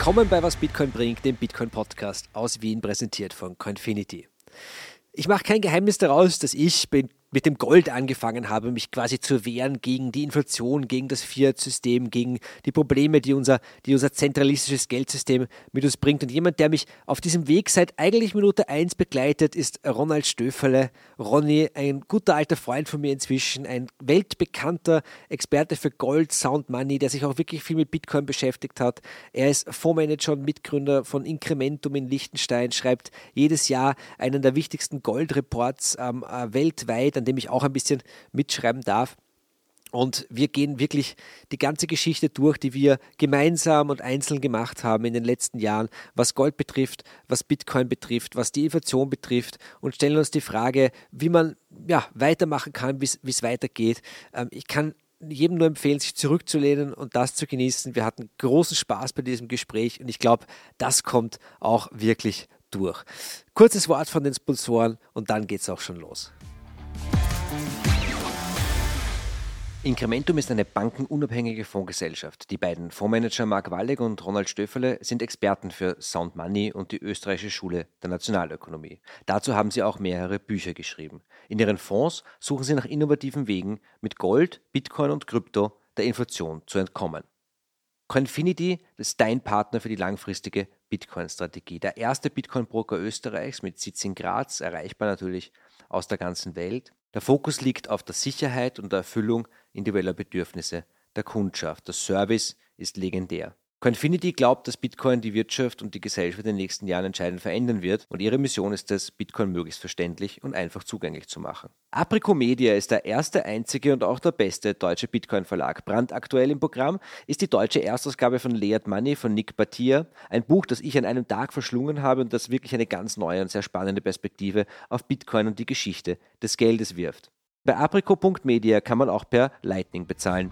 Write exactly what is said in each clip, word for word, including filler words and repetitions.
Willkommen bei Was Bitcoin bringt, dem Bitcoin-Podcast aus Wien, präsentiert von Coinfinity. Ich mache kein Geheimnis daraus, dass ich mit dem Gold angefangen habe, mich quasi zu wehren gegen die Inflation, gegen das Fiat-System, gegen die Probleme, die unser, die unser zentralistisches Geldsystem mit uns bringt. Und jemand, der mich auf diesem Weg seit eigentlich Minute eins begleitet, ist Ronald Stöferle. Ronny, ein guter alter Freund von mir inzwischen, ein weltbekannter Experte für Gold, Sound Money, der sich auch wirklich viel mit Bitcoin beschäftigt hat. Er ist Fondsmanager und Mitgründer von Incrementum in Liechtenstein, schreibt jedes Jahr einen der wichtigsten Gold-Reports ähm, äh, weltweit, an dem ich auch ein bisschen mitschreiben darf. Und wir gehen wirklich die ganze Geschichte durch, die wir gemeinsam und einzeln gemacht haben in den letzten Jahren, was Gold betrifft, was Bitcoin betrifft, was die Inflation betrifft, und stellen uns die Frage, wie man ja, weitermachen kann, wie es weitergeht. Ähm, ich kann jedem nur empfehlen, sich zurückzulehnen und das zu genießen. Wir hatten großen Spaß bei diesem Gespräch und ich glaube, das kommt auch wirklich durch. Kurzes Wort von den Sponsoren und dann geht es auch schon los. Incrementum ist eine bankenunabhängige Fondsgesellschaft. Die beiden Fondsmanager Marc Wallegg und Ronald Stöferle sind Experten für Sound Money und die österreichische Schule der Nationalökonomie. Dazu haben sie auch mehrere Bücher geschrieben. In ihren Fonds suchen sie nach innovativen Wegen, mit Gold, Bitcoin und Krypto der Inflation zu entkommen. Coinfinity ist dein Partner für die langfristige Bitcoin-Strategie. Der erste Bitcoin-Broker Österreichs mit Sitz in Graz, erreichbar natürlich aus der ganzen Welt. Der Fokus liegt auf der Sicherheit und der Erfüllung individueller Bedürfnisse der Kundschaft. Der Service ist legendär. Coinfinity glaubt, dass Bitcoin die Wirtschaft und die Gesellschaft in den nächsten Jahren entscheidend verändern wird und ihre Mission ist es, Bitcoin möglichst verständlich und einfach zugänglich zu machen. Aprico Media ist der erste, einzige und auch der beste deutsche Bitcoin-Verlag. Brandaktuell im Programm ist die deutsche Erstausgabe von Layered Money von Nick Bhatia, ein Buch, das ich an einem Tag verschlungen habe und das wirklich eine ganz neue und sehr spannende Perspektive auf Bitcoin und die Geschichte des Geldes wirft. Bei aprico punkt media kann man auch per Lightning bezahlen.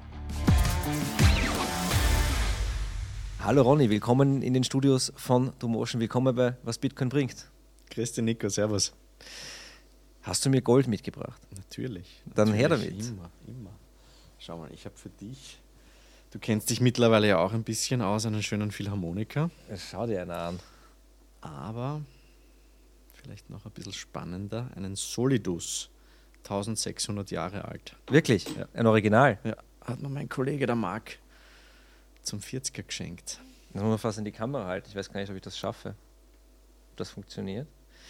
Hallo Ronny, willkommen in den Studios von Domotion. Willkommen bei Was Bitcoin bringt. Grüß dich Nico, servus. Hast du mir Gold mitgebracht? Natürlich. Dann natürlich, her damit. Immer, immer. Schau mal, ich habe für dich, du kennst dich mittlerweile ja auch ein bisschen aus, einen schönen Philharmoniker. Schau dir einer an. Aber vielleicht noch ein bisschen spannender, einen Solidus, eintausendsechshundert Jahre alt. Wirklich? Ja. Ein Original? Ja, hat mir mein Kollege, der Marc, zum vierziger geschenkt. Das muss man fast in die Kamera halten. Ich weiß gar nicht, ob ich das schaffe. Ob das funktioniert.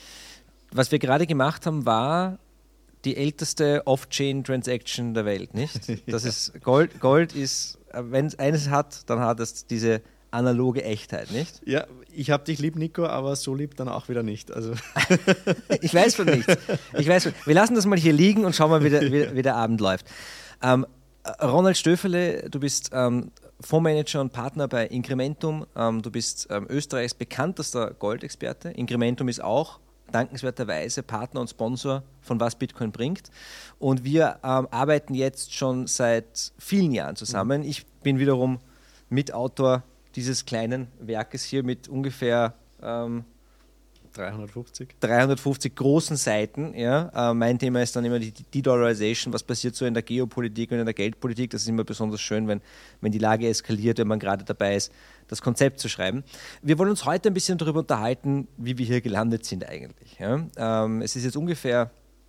Was wir gerade gemacht haben, war die älteste Off-Chain-Transaction der Welt, nicht? Das ist Gold. Gold ist, wenn es eines hat, dann hat es diese analoge Echtheit, nicht? Ja, ich hab dich lieb, Nico, aber so lieb dann auch wieder nicht. Also ich weiß von nichts. Ich weiß von, wir lassen das mal hier liegen und schauen mal, wie der, wie, wie der Abend läuft. Ähm, Ronald Stöferle, du bist ähm, Fondsmanager und Partner bei Incrementum. Ähm, du bist ähm, Österreichs bekanntester Goldexperte. Incrementum ist auch dankenswerterweise Partner und Sponsor von Was Bitcoin bringt. Und wir ähm, arbeiten jetzt schon seit vielen Jahren zusammen. Mhm. Ich bin wiederum Mitautor dieses kleinen Werkes hier mit ungefähr ähm, dreihundertfünfzig. dreihundertfünfzig großen Seiten. Ja. Äh, mein Thema ist dann immer die De-Dollarization. Was passiert so in der Geopolitik und in der Geldpolitik? Das ist immer besonders schön, wenn, wenn die Lage eskaliert, wenn man gerade dabei ist, das Konzept zu schreiben. Wir wollen uns heute ein bisschen darüber unterhalten, wie wir hier gelandet sind eigentlich. Ja. Ähm, es ist jetzt ungefähr,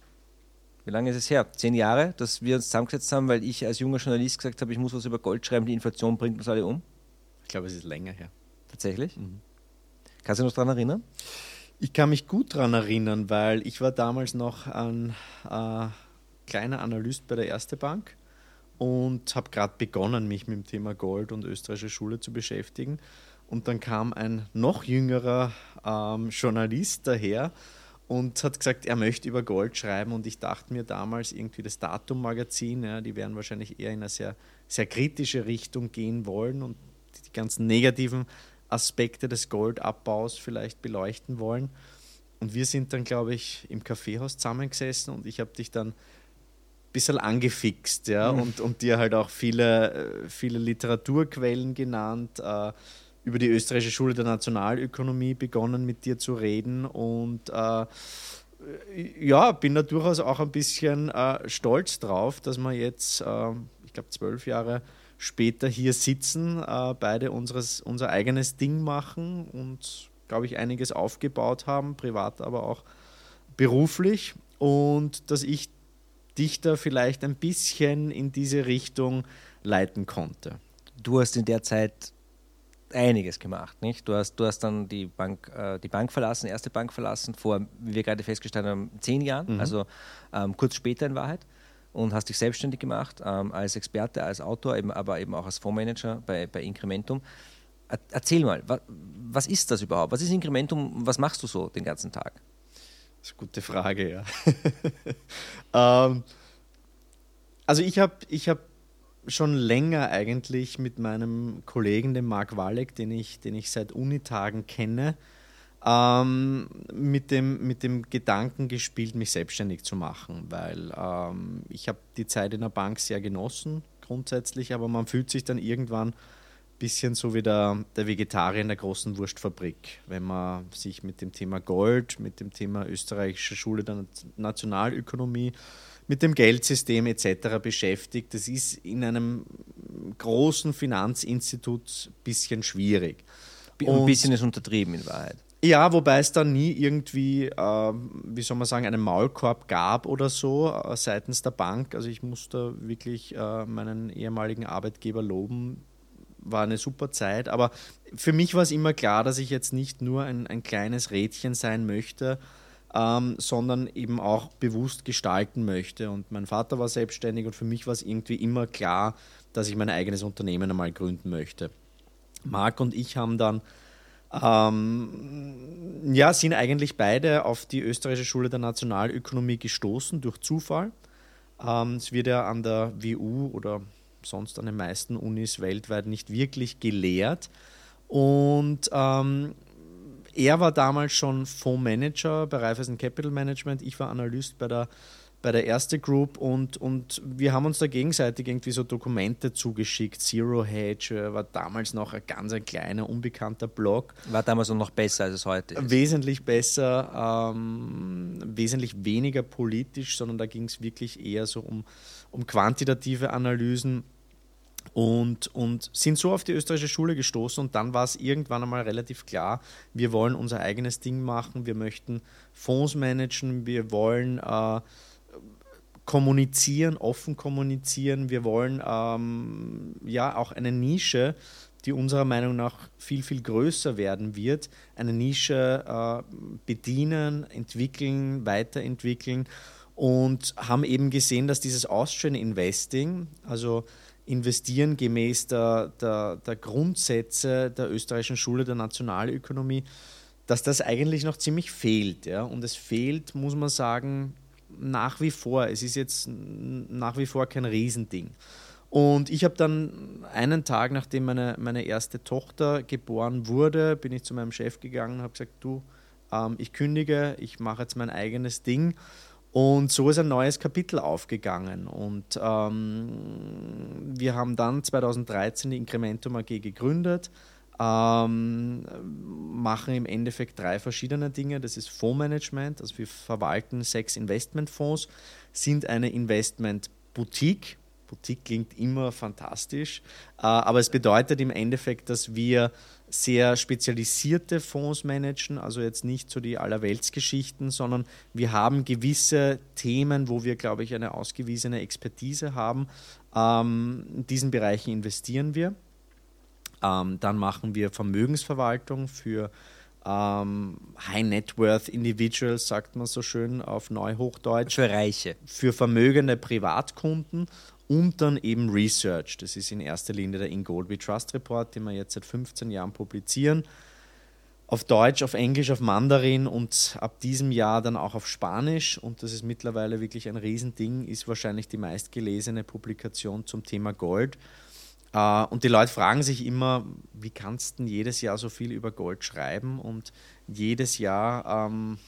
wie lange ist es her? Zehn Jahre, dass wir uns zusammengesetzt haben, weil ich als junger Journalist gesagt habe, ich muss was über Gold schreiben, die Inflation bringt uns alle um. Ich glaube, es ist länger her. Tatsächlich? Mhm. Kannst du dich noch daran erinnern? Ich kann mich gut daran erinnern, weil ich war damals noch ein äh, kleiner Analyst bei der Erste Bank und habe gerade begonnen, mich mit dem Thema Gold und österreichische Schule zu beschäftigen. Und dann kam ein noch jüngerer ähm, Journalist daher und hat gesagt, er möchte über Gold schreiben. Und ich dachte mir damals irgendwie das Datum-Magazin, ja, die werden wahrscheinlich eher in eine sehr, sehr kritische Richtung gehen wollen und die ganzen negativen Aspekte des Goldabbaus vielleicht beleuchten wollen. Und wir sind dann, glaube ich, im Kaffeehaus zusammengesessen und ich habe dich dann ein bisschen angefixt, ja, mhm. und, und dir halt auch viele, viele Literaturquellen genannt, äh, über die österreichische Schule der Nationalökonomie begonnen mit dir zu reden und äh, ja, bin da durchaus auch ein bisschen äh, stolz drauf, dass wir jetzt, äh, ich glaube, zwölf Jahre später hier sitzen, äh, beide unseres, unser eigenes Ding machen und, glaube ich, einiges aufgebaut haben, privat, aber auch beruflich, und dass ich dich da vielleicht ein bisschen in diese Richtung leiten konnte. Du hast in der Zeit einiges gemacht, nicht? Du hast, du hast dann die Bank, äh, die Bank verlassen, erste Bank verlassen, vor, wie wir gerade festgestellt haben, zehn Jahren, mhm. also ähm, kurz später in Wahrheit, und hast dich selbstständig gemacht ähm, als Experte, als Autor, eben, aber eben auch als Fondsmanager bei, bei Incrementum. Er, erzähl mal, was, was ist das überhaupt? Was ist Incrementum? Was machst du so den ganzen Tag? Das ist eine gute Frage, ja. ähm, also ich habe ich hab schon länger eigentlich mit meinem Kollegen, dem Marc Walleck, den ich, den ich seit Unitagen kenne, ähm, mit, dem, mit dem Gedanken gespielt, mich selbstständig zu machen, weil ähm, ich habe die Zeit in der Bank sehr genossen, grundsätzlich, aber man fühlt sich dann irgendwann ein bisschen so wie der, der Vegetarier in der großen Wurstfabrik, wenn man sich mit dem Thema Gold, mit dem Thema österreichische Schule der Nationalökonomie, mit dem Geldsystem et cetera beschäftigt. Das ist in einem großen Finanzinstitut ein bisschen schwierig. Und ein bisschen ist untertrieben in Wahrheit. Ja, wobei es da nie irgendwie, äh, wie soll man sagen, einen Maulkorb gab oder so äh, seitens der Bank. Also ich muss da wirklich äh, meinen ehemaligen Arbeitgeber loben. War eine super Zeit. Aber für mich war es immer klar, dass ich jetzt nicht nur ein, ein kleines Rädchen sein möchte, Ähm, sondern eben auch bewusst gestalten möchte. Und mein Vater war selbstständig und für mich war es irgendwie immer klar, dass ich mein eigenes Unternehmen einmal gründen möchte. Marc und ich haben dann, ähm, ja, sind eigentlich beide auf die österreichische Schule der Nationalökonomie gestoßen durch Zufall. Ähm, es wird ja an der W U oder sonst an den meisten Unis weltweit nicht wirklich gelehrt. Und ähm, er war damals schon Fondsmanager bei Raiffeisen Capital Management, ich war Analyst bei der, bei der Erste Group und, und wir haben uns da gegenseitig irgendwie so Dokumente zugeschickt. Zero Hedge war damals noch ein ganz ein kleiner, unbekannter Blog. War damals noch besser, als es heute ist. Wesentlich besser, ähm, wesentlich weniger politisch, sondern da ging es wirklich eher so um, um quantitative Analysen. Und, und sind so auf die österreichische Schule gestoßen und dann war es irgendwann einmal relativ klar, wir wollen unser eigenes Ding machen, wir möchten Fonds managen, wir wollen äh, kommunizieren, offen kommunizieren, wir wollen ähm, ja auch eine Nische, die unserer Meinung nach viel, viel größer werden wird, eine Nische äh, bedienen, entwickeln, weiterentwickeln und haben eben gesehen, dass dieses Austrian Investing, also investieren gemäß der, der, der Grundsätze der österreichischen Schule der Nationalökonomie, dass das eigentlich noch ziemlich fehlt. Ja? Und es fehlt, muss man sagen, nach wie vor. Es ist jetzt nach wie vor kein Riesending. Und ich habe dann einen Tag, nachdem meine, meine erste Tochter geboren wurde, bin ich zu meinem Chef gegangen und habe gesagt, du, ähm, ich kündige, ich mache jetzt mein eigenes Ding. Und so ist ein neues Kapitel aufgegangen und ähm, wir haben dann zweitausenddreizehn die Incrementum A G gegründet, ähm, machen im Endeffekt drei verschiedene Dinge. Das ist Fondsmanagement, also wir verwalten sechs Investmentfonds, sind eine Investmentboutique. Boutique klingt immer fantastisch, äh, aber es bedeutet im Endeffekt, dass wir sehr spezialisierte Fonds managen, also jetzt nicht so die Allerweltsgeschichten, sondern wir haben gewisse Themen, wo wir, glaube ich, eine ausgewiesene Expertise haben. Ähm, in diesen Bereichen investieren wir. Ähm, dann machen wir Vermögensverwaltung für ähm, High-Net-Worth-Individuals, sagt man so schön auf Neuhochdeutsch. Für Reiche. Für vermögende Privatkunden. Und dann eben Research. Das ist in erster Linie der In Gold We Trust Report, den wir jetzt seit fünfzehn Jahren publizieren. Auf Deutsch, auf Englisch, auf Mandarin und ab diesem Jahr dann auch auf Spanisch. Und das ist mittlerweile wirklich ein Riesending, ist wahrscheinlich die meistgelesene Publikation zum Thema Gold. Und die Leute fragen sich immer, wie kannst du denn jedes Jahr so viel über Gold schreiben? Und jedes Jahr ähm,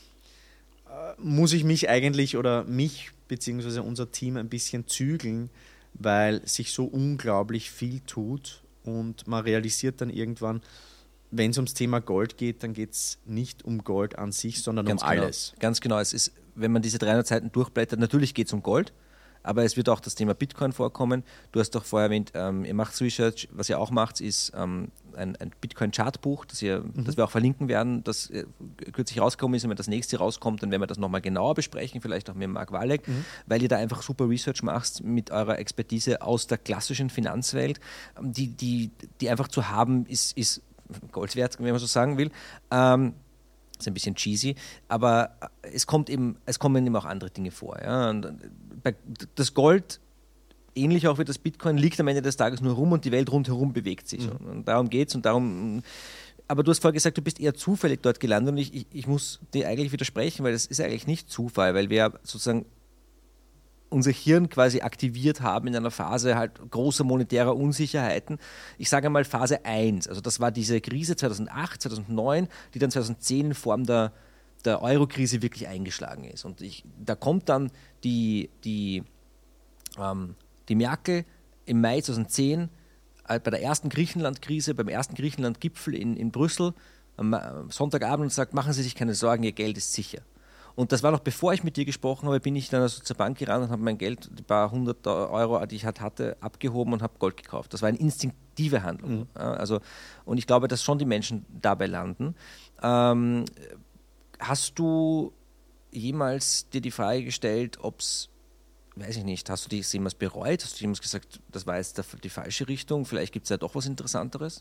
muss ich mich eigentlich oder mich beziehungsweise unser Team ein bisschen zügeln, weil sich so unglaublich viel tut und man realisiert dann irgendwann, wenn es ums Thema Gold geht, dann geht es nicht um Gold an sich, sondern Ganz um genau. alles. Ganz genau. Es ist, wenn man diese dreihundert Seiten durchblättert, natürlich geht es um Gold, aber es wird auch das Thema Bitcoin vorkommen. Du hast doch vorher erwähnt, ähm, ihr macht Research, was ihr auch macht, ist ähm, ein, ein Bitcoin-Chartbuch, das, ihr, mhm. das wir auch verlinken werden, das äh, kürzlich rausgekommen ist. Und wenn das nächste rauskommt, dann werden wir das nochmal genauer besprechen, vielleicht auch mit Marc Walleck, mhm. weil ihr da einfach super Research machst mit eurer Expertise aus der klassischen Finanzwelt, die, die, die einfach zu haben ist, ist Gold wert, wenn man so sagen will. Ähm, ist ein bisschen cheesy, aber es kommt eben, es kommen eben auch andere Dinge vor. Ja? Und bei, das Gold, ähnlich auch wie das Bitcoin, liegt am Ende des Tages nur rum und die Welt rundherum bewegt sich. Mhm. Und darum geht es und darum. Aber du hast vorher gesagt, du bist eher zufällig dort gelandet und ich, ich, ich muss dir eigentlich widersprechen, weil das ist eigentlich nicht Zufall, weil wir sozusagen unser Hirn quasi aktiviert haben in einer Phase halt großer monetärer Unsicherheiten. Ich sage mal Phase eins, also das war diese Krise zweitausendacht, zweitausendneun, die dann zweitausendzehn in Form der, der Euro-Krise wirklich eingeschlagen ist. Und ich, da kommt dann die, die, ähm, die Merkel im Mai zweitausendzehn äh, bei der ersten Griechenland-Krise, beim ersten Griechenland-Gipfel in, in Brüssel am Sonntagabend und sagt, machen Sie sich keine Sorgen, Ihr Geld ist sicher. Und das war noch bevor ich mit dir gesprochen habe, bin ich dann also zur Bank gerannt und habe mein Geld, die paar hundert Euro, die ich halt hatte, abgehoben und habe Gold gekauft. Das war eine instinktive Handlung. Mhm. Also, und ich glaube, dass schon die Menschen dabei landen. Ähm, hast du jemals dir die Frage gestellt, ob es, weiß ich nicht, hast du das jemals bereut? Hast du jemals gesagt, das war jetzt die falsche Richtung, vielleicht gibt es ja doch was Interessanteres?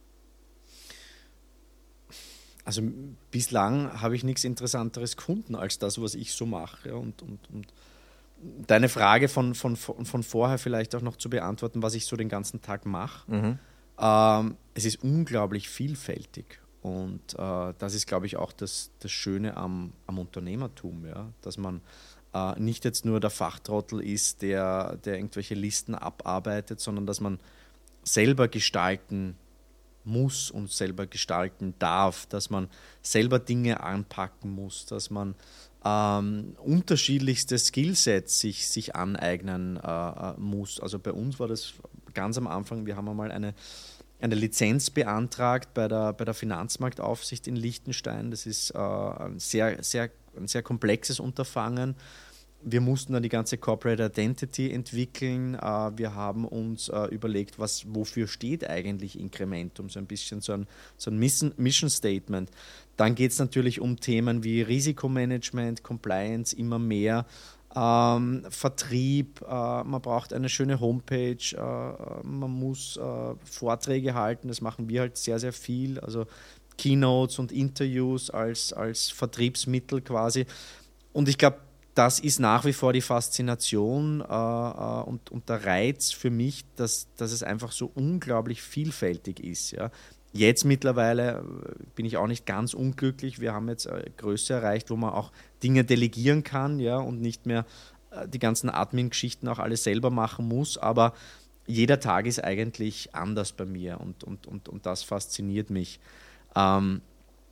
Also bislang habe ich nichts Interessanteres gefunden als das, was ich so mache. Und, und, und deine Frage von, von, von vorher vielleicht auch noch zu beantworten, was ich so den ganzen Tag mache. Mhm. Ähm, es ist unglaublich vielfältig. Und äh, das ist, glaube ich, auch das, das Schöne am, am Unternehmertum, ja? Dass man äh, nicht jetzt nur der Fachtrottel ist, der, der irgendwelche Listen abarbeitet, sondern dass man selber gestalten muss und selber gestalten darf, dass man selber Dinge anpacken muss, dass man ähm, unterschiedlichste Skillsets sich, sich aneignen äh, muss. Also bei uns war das ganz am Anfang, wir haben einmal eine, eine Lizenz beantragt bei der, bei der Finanzmarktaufsicht in Liechtenstein. Das ist äh, ein, sehr, sehr, ein sehr komplexes Unterfangen. Wir mussten dann die ganze Corporate Identity entwickeln. Wir haben uns überlegt, was, wofür steht eigentlich Incrementum, so ein bisschen so ein, so ein Mission Statement. Dann geht es natürlich um Themen wie Risikomanagement, Compliance immer mehr, ähm, Vertrieb, äh, man braucht eine schöne Homepage, äh, man muss äh, Vorträge halten, das machen wir halt sehr, sehr viel, also Keynotes und Interviews als, als Vertriebsmittel quasi. Und ich glaube, das ist nach wie vor die Faszination äh, und, und der Reiz für mich, dass, dass es einfach so unglaublich vielfältig ist. Ja. Jetzt mittlerweile bin ich auch nicht ganz unglücklich. Wir haben jetzt eine Größe erreicht, wo man auch Dinge delegieren kann, ja, und nicht mehr äh, die ganzen Admin-Geschichten auch alles selber machen muss. Aber jeder Tag ist eigentlich anders bei mir und, und, und, und das fasziniert mich. Ähm,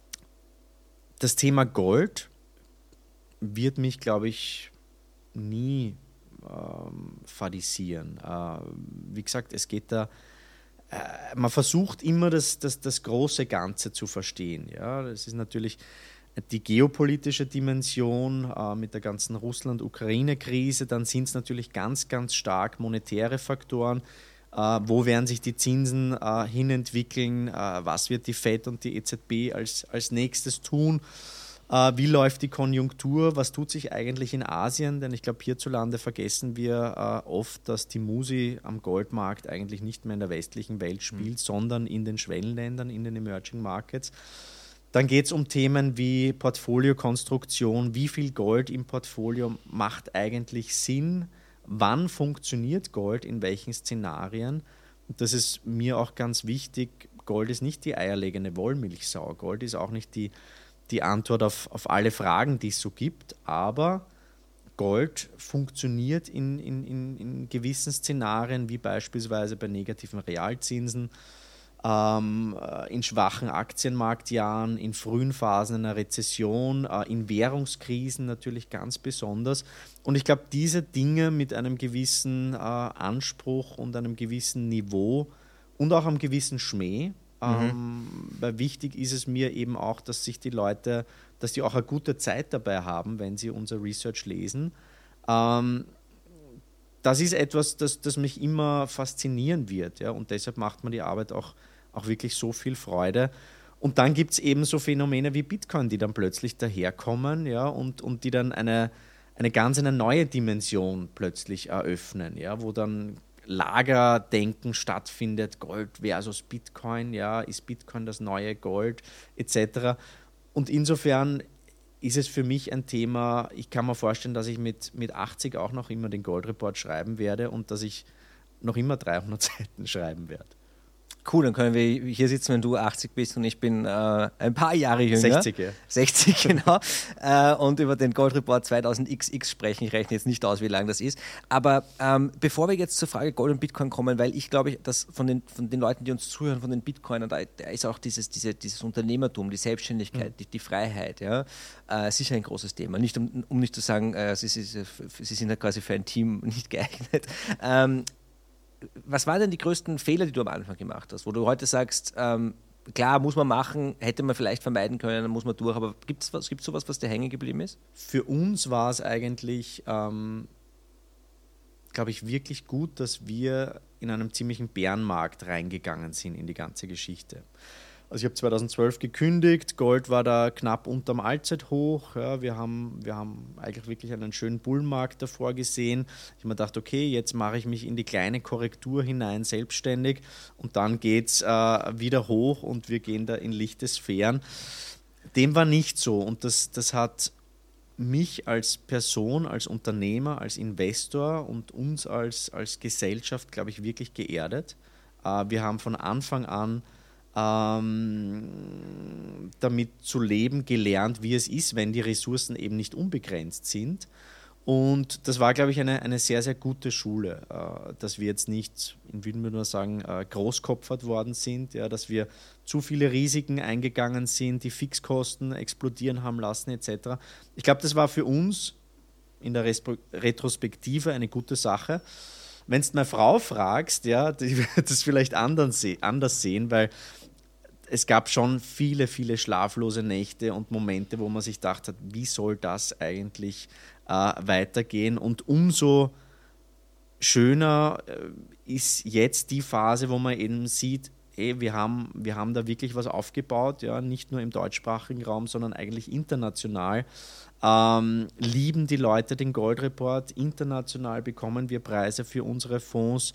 das Thema Gold wird mich, glaube ich, nie ähm, fadisieren. Äh, wie gesagt, es geht da, äh, man versucht immer das, das, das große Ganze zu verstehen. Ja? Das ist natürlich die geopolitische Dimension äh, mit der ganzen Russland-Ukraine-Krise. Dann sind es natürlich ganz, ganz stark monetäre Faktoren. Äh, wo werden sich die Zinsen äh, hinentwickeln? Äh, was wird die Fed und die E Z B als, als nächstes tun? Wie läuft die Konjunktur? Was tut sich eigentlich in Asien? Denn ich glaube, hierzulande vergessen wir äh, oft, dass die Musi am Goldmarkt eigentlich nicht mehr in der westlichen Welt spielt, mhm. sondern in den Schwellenländern, in den Emerging Markets. Dann geht es um Themen wie Portfoliokonstruktion. Wie viel Gold im Portfolio macht eigentlich Sinn? Wann funktioniert Gold? In welchen Szenarien? Und das ist mir auch ganz wichtig. Gold ist nicht die eierlegende Wollmilchsau. Gold ist auch nicht die die Antwort auf, auf alle Fragen, die es so gibt, aber Gold funktioniert in, in, in, in gewissen Szenarien, wie beispielsweise bei negativen Realzinsen, ähm, in schwachen Aktienmarktjahren, in frühen Phasen einer Rezession, äh, in Währungskrisen natürlich ganz besonders. Und ich glaube, diese Dinge mit einem gewissen äh, Anspruch und einem gewissen Niveau und auch einem gewissen Schmäh, Mhm. Ähm, weil wichtig ist es mir eben auch, dass sich die Leute, dass die auch eine gute Zeit dabei haben, wenn sie unser Research lesen. Ähm, das ist etwas, das, das mich immer faszinieren wird. Ja? Und deshalb macht mir die Arbeit auch, auch wirklich so viel Freude. Und dann gibt es eben so Phänomene wie Bitcoin, die dann plötzlich daherkommen, ja, und, und die dann eine, eine ganz eine neue Dimension plötzlich eröffnen, ja, wo dann Lagerdenken stattfindet, Gold versus Bitcoin, ja, ist Bitcoin das neue Gold, et cetera. Und insofern ist es für mich ein Thema, ich kann mir vorstellen, dass ich mit, mit achtzig auch noch immer den Gold Report schreiben werde und dass ich noch immer dreihundert Seiten schreiben werde. Cool, dann können wir hier sitzen, wenn du achtzig bist und ich bin äh, ein paar Jahre jünger. sechzig, ja. sechzig, genau. äh, und über den Gold Report zweitausend X X sprechen. Ich rechne jetzt nicht aus, wie lang das ist. Aber ähm, bevor wir jetzt zur Frage Gold und Bitcoin kommen, weil ich glaube, dass von den, von den Leuten, die uns zuhören, von den Bitcoinern, da, da ist auch dieses, diese, dieses Unternehmertum, die Selbstständigkeit, mhm. die, die Freiheit, ja, äh, sicher ein großes Thema. Nicht um, um nicht zu sagen, äh, sie, sie, sie sind ja quasi für ein Team nicht geeignet. Ähm, Was waren denn die größten Fehler, die du am Anfang gemacht hast, wo du heute sagst, ähm, klar, muss man machen, hätte man vielleicht vermeiden können, dann muss man durch, aber gibt es was, gibt's sowas, was dir hängen geblieben ist? Für uns war es eigentlich, ähm, glaube ich, wirklich gut, dass wir in einem ziemlichen Bärenmarkt reingegangen sind in die ganze Geschichte. Also ich habe zweitausendzwölf gekündigt, Gold war da knapp unterm Allzeithoch. Ja, wir, haben, wir haben eigentlich wirklich einen schönen Bullenmarkt davor gesehen. Ich habe mir gedacht, okay, jetzt mache ich mich in die kleine Korrektur hinein selbstständig und dann geht es äh, wieder hoch und wir gehen da in lichte Sphären. Dem war nicht so und das, das hat mich als Person, als Unternehmer, als Investor und uns als, als Gesellschaft, glaube ich, wirklich geerdet. Äh, wir haben von Anfang an Ähm, damit zu leben gelernt, wie es ist, wenn die Ressourcen eben nicht unbegrenzt sind. Und das war, glaube ich, eine, eine sehr, sehr gute Schule, äh, dass wir jetzt nicht, in Wien würde man sagen, äh, großkopfert worden sind, ja, dass wir zu viele Risiken eingegangen sind, die Fixkosten explodieren haben lassen et cetera. Ich glaube, das war für uns in der Respo- Retrospektive eine gute Sache. Wenn du meine Frau fragst, ja, die wird das vielleicht anders sehen, weil es gab schon viele, viele schlaflose Nächte und Momente, wo man sich gedacht hat, wie soll das eigentlich äh, weitergehen? Und umso schöner äh, ist jetzt die Phase, wo man eben sieht, ey, wir haben, wir haben da wirklich was aufgebaut, ja, nicht nur im deutschsprachigen Raum, sondern eigentlich international. Ähm, lieben die Leute den Gold Report, international bekommen wir Preise für unsere Fonds.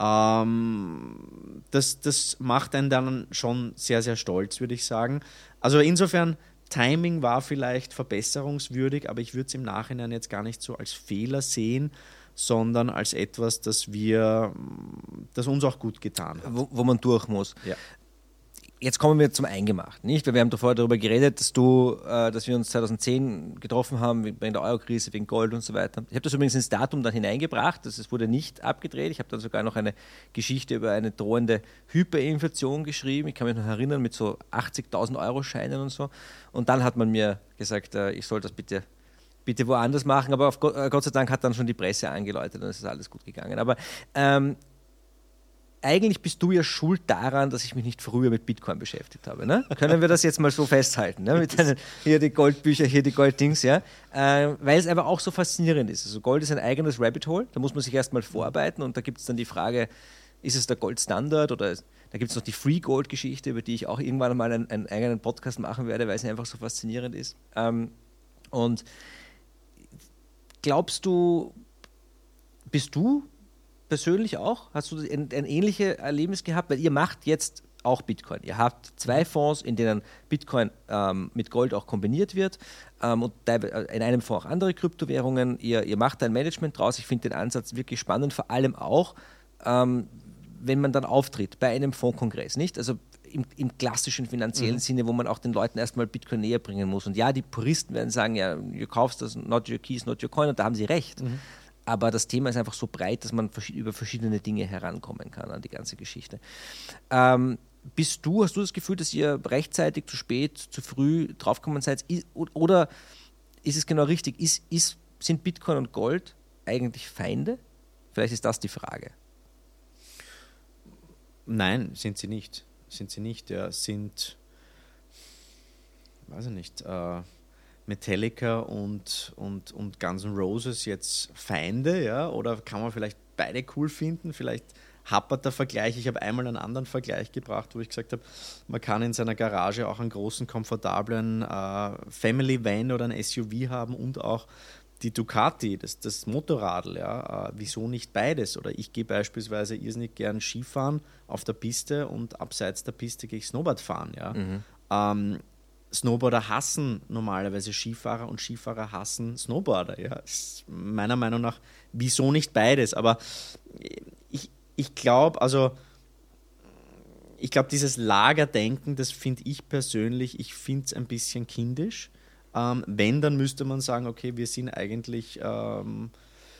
Ähm, das, das macht einen dann schon sehr, sehr stolz, würde ich sagen. Also insofern, Timing war vielleicht verbesserungswürdig, aber ich würde es im Nachhinein jetzt gar nicht so als Fehler sehen, sondern als etwas, das wir, das uns auch gut getan hat. Wo, wo man durch muss. Ja. Jetzt kommen wir zum Eingemachten, nicht? Weil wir haben vorher darüber geredet, dass du, äh, dass wir uns zweitausendzehn getroffen haben wegen der Euro-Krise, wegen Gold und so weiter. Ich habe das übrigens ins Datum dann hineingebracht, das es wurde nicht abgedreht. Ich habe dann sogar noch eine Geschichte über eine drohende Hyperinflation geschrieben. Ich kann mich noch erinnern mit so achtzigtausend Euro Scheinen und so. Und dann hat man mir gesagt, äh, ich soll das bitte bitte woanders machen, aber auf Gott, äh, Gott sei Dank hat dann schon die Presse angeläutet und es ist alles gut gegangen. Aber ähm, eigentlich bist du ja schuld daran, dass ich mich nicht früher mit Bitcoin beschäftigt habe. Ne? Können wir das jetzt mal so festhalten? Ne? Mit deinen, hier die Goldbücher, hier die Golddings, ja? Äh, weil es einfach auch so faszinierend ist. Also Gold ist ein eigenes Rabbit Hole, da muss man sich erstmal vorarbeiten und da gibt es dann die Frage, ist es der Goldstandard oder da gibt es noch die Free Gold Geschichte, über die ich auch irgendwann mal einen, einen eigenen Podcast machen werde, weil es einfach so faszinierend ist. Ähm, und glaubst du, bist du persönlich auch, hast du ein, ein ähnliches Erlebnis gehabt? Weil ihr macht jetzt auch Bitcoin. Ihr habt zwei Fonds, in denen Bitcoin ähm, mit Gold auch kombiniert wird ähm, und in einem Fonds auch andere Kryptowährungen. Ihr, ihr macht ein Management draus. Ich finde den Ansatz wirklich spannend, vor allem auch, ähm, wenn man dann auftritt bei einem Fondskongress, nicht? Also im, im klassischen finanziellen mhm. Sinne, wo man auch den Leuten erstmal Bitcoin näher bringen muss. Und ja, die Puristen werden sagen, ja, du kaufst das, not your keys, not your coin, und da haben sie recht. Mhm. Aber das Thema ist einfach so breit, dass man über verschiedene Dinge herankommen kann an die ganze Geschichte. Ähm, bist du, hast du das Gefühl, dass ihr rechtzeitig, zu spät, zu früh draufgekommen seid? Oder ist es genau richtig? Ist, ist, sind Bitcoin und Gold eigentlich Feinde? Vielleicht ist das die Frage. Nein, sind sie nicht. Sind sie nicht. Ja, sind, weiß ich nicht, äh, Metallica und, und, und Guns N' Roses jetzt Feinde, ja? Oder kann man vielleicht beide cool finden? Vielleicht happert der Vergleich. Ich habe einmal einen anderen Vergleich gebracht, wo ich gesagt habe, man kann in seiner Garage auch einen großen, komfortablen äh, Family Van oder ein S U V haben und auch die Ducati, das, das Motorradl, ja, äh, wieso nicht beides? Oder ich gehe beispielsweise irrsinnig gern Skifahren auf der Piste und abseits der Piste gehe ich Snowboard fahren. Ja. Mhm. Ähm, Snowboarder hassen normalerweise Skifahrer und Skifahrer hassen Snowboarder. Ja. Ist meiner Meinung nach, wieso nicht beides? Aber ich, ich glaube, also ich glaube, dieses Lagerdenken, das finde ich persönlich, ich finde es ein bisschen kindisch. Ähm, wenn, dann müsste man sagen, okay, wir sind eigentlich ähm,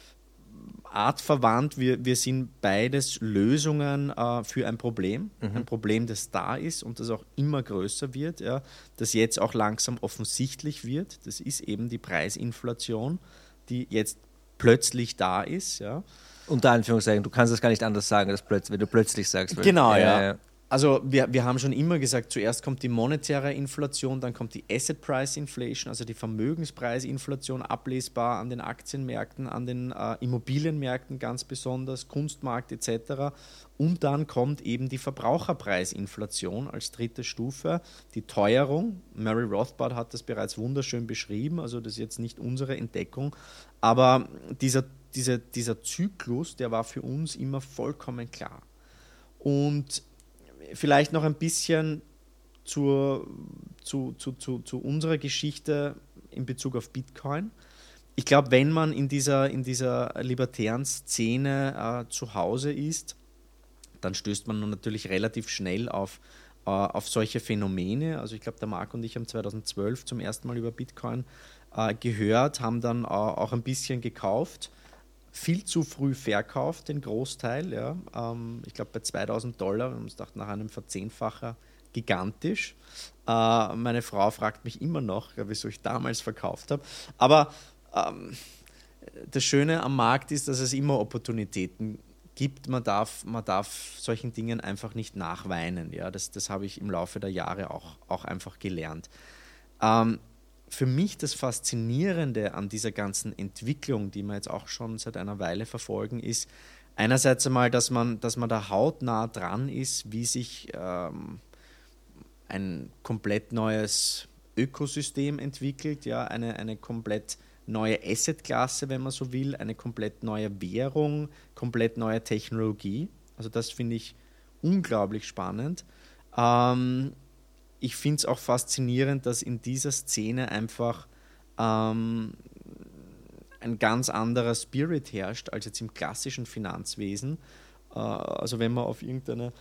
artverwandt, wir, wir sind beides Lösungen äh, für ein Problem, mhm. ein Problem, das da ist und das auch immer größer wird, ja, das jetzt auch langsam offensichtlich wird, das ist eben die Preisinflation, die jetzt plötzlich da ist. Ja. Unter Anführungszeichen, du kannst das gar nicht anders sagen, dass plötzlich, wenn du plötzlich sagst. Genau, weil, ja. ja. Also wir, wir haben schon immer gesagt, zuerst kommt die monetäre Inflation, dann kommt die Asset Price Inflation, also die Vermögenspreisinflation, ablesbar an den Aktienmärkten, an den äh, Immobilienmärkten ganz besonders, Kunstmarkt et cetera. Und dann kommt eben die Verbraucherpreisinflation als dritte Stufe, die Teuerung. Murray Rothbard hat das bereits wunderschön beschrieben, also das ist jetzt nicht unsere Entdeckung, aber dieser, dieser, dieser Zyklus, der war für uns immer vollkommen klar. Und vielleicht noch ein bisschen zur, zu, zu, zu, zu unserer Geschichte in Bezug auf Bitcoin. Ich glaube, wenn man in dieser, in dieser libertären Szene äh, zu Hause ist, dann stößt man natürlich relativ schnell auf, äh, auf solche Phänomene. Also ich glaube, der Marc und ich haben zweitausendzwölf zum ersten Mal über Bitcoin äh, gehört, haben dann äh, auch ein bisschen gekauft. Viel zu früh verkauft, den Großteil. Ja. Ähm, ich glaube bei zweitausend Dollar, wir haben uns gedacht, nach einem Verzehnfacher gigantisch. Äh, meine Frau fragt mich immer noch, ja, wieso ich damals verkauft habe. Aber ähm, das Schöne am Markt ist, dass es immer Opportunitäten gibt. Man darf, man darf solchen Dingen einfach nicht nachweinen. Ja. Das, das habe ich im Laufe der Jahre auch, auch einfach gelernt. Ähm, Für mich das Faszinierende an dieser ganzen Entwicklung, die wir jetzt auch schon seit einer Weile verfolgen, ist einerseits einmal, dass man, dass man da hautnah dran ist, wie sich ähm, ein komplett neues Ökosystem entwickelt, ja, eine, eine komplett neue Assetklasse, wenn man so will, eine komplett neue Währung, komplett neue Technologie. Also das finde ich unglaublich spannend. Ähm, Ich finde es auch faszinierend, dass in dieser Szene einfach ähm, ein ganz anderer Spirit herrscht als jetzt im klassischen Finanzwesen. Äh, also wenn man auf irgendeine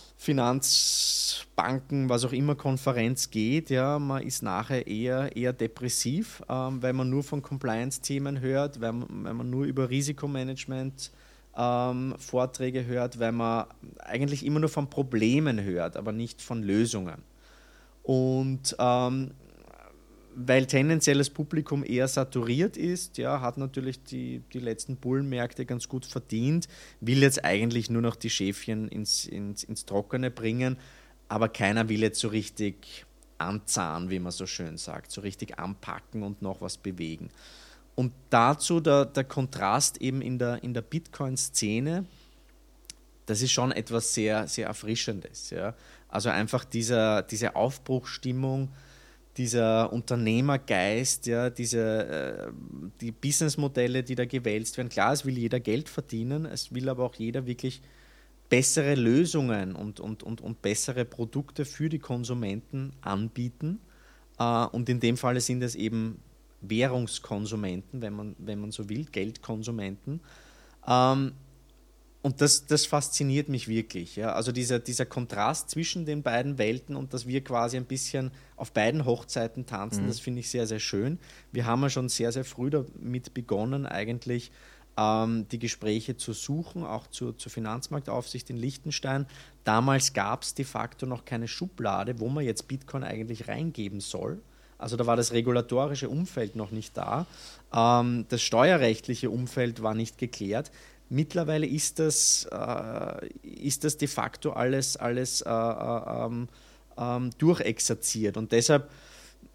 Finanzbanken, was auch immer, Konferenz geht, ja, man ist nachher eher, eher depressiv, ähm, weil man nur von Compliance-Themen hört, weil man, weil man nur über Risikomanagement ähm, Vorträge hört, weil man eigentlich immer nur von Problemen hört, aber nicht von Lösungen. Und ähm, weil tendenziell das Publikum eher saturiert ist, ja, hat natürlich die, die letzten Bullenmärkte ganz gut verdient, will jetzt eigentlich nur noch die Schäfchen ins, ins, ins Trockene bringen, aber keiner will jetzt so richtig anzahnen, wie man so schön sagt, so richtig anpacken und noch was bewegen. Und dazu der, der Kontrast eben in der, in der Bitcoin-Szene, das ist schon etwas sehr, sehr Erfrischendes. Ja. Also einfach dieser, diese Aufbruchsstimmung, dieser Unternehmergeist, ja, diese, äh, die Businessmodelle, die da gewälzt werden. Klar, es will jeder Geld verdienen, es will aber auch jeder wirklich bessere Lösungen und, und, und, und bessere Produkte für die Konsumenten anbieten. Äh, und in dem Fall sind es eben Währungskonsumenten, wenn man, wenn man so will, Geldkonsumenten. Ähm, Und das, das fasziniert mich wirklich. Ja. Also dieser, dieser Kontrast zwischen den beiden Welten und dass wir quasi ein bisschen auf beiden Hochzeiten tanzen, mhm. das finde ich sehr, sehr schön. Wir haben ja schon sehr, sehr früh damit begonnen, eigentlich ähm, die Gespräche zu suchen, auch zur, zur Finanzmarktaufsicht in Liechtenstein. Damals gab es de facto noch keine Schublade, wo man jetzt Bitcoin eigentlich reingeben soll. Also da war das regulatorische Umfeld noch nicht da. Ähm, das steuerrechtliche Umfeld war nicht geklärt. Mittlerweile ist das, äh, ist das de facto alles, alles äh, äh, äh, durchexerziert. Und deshalb,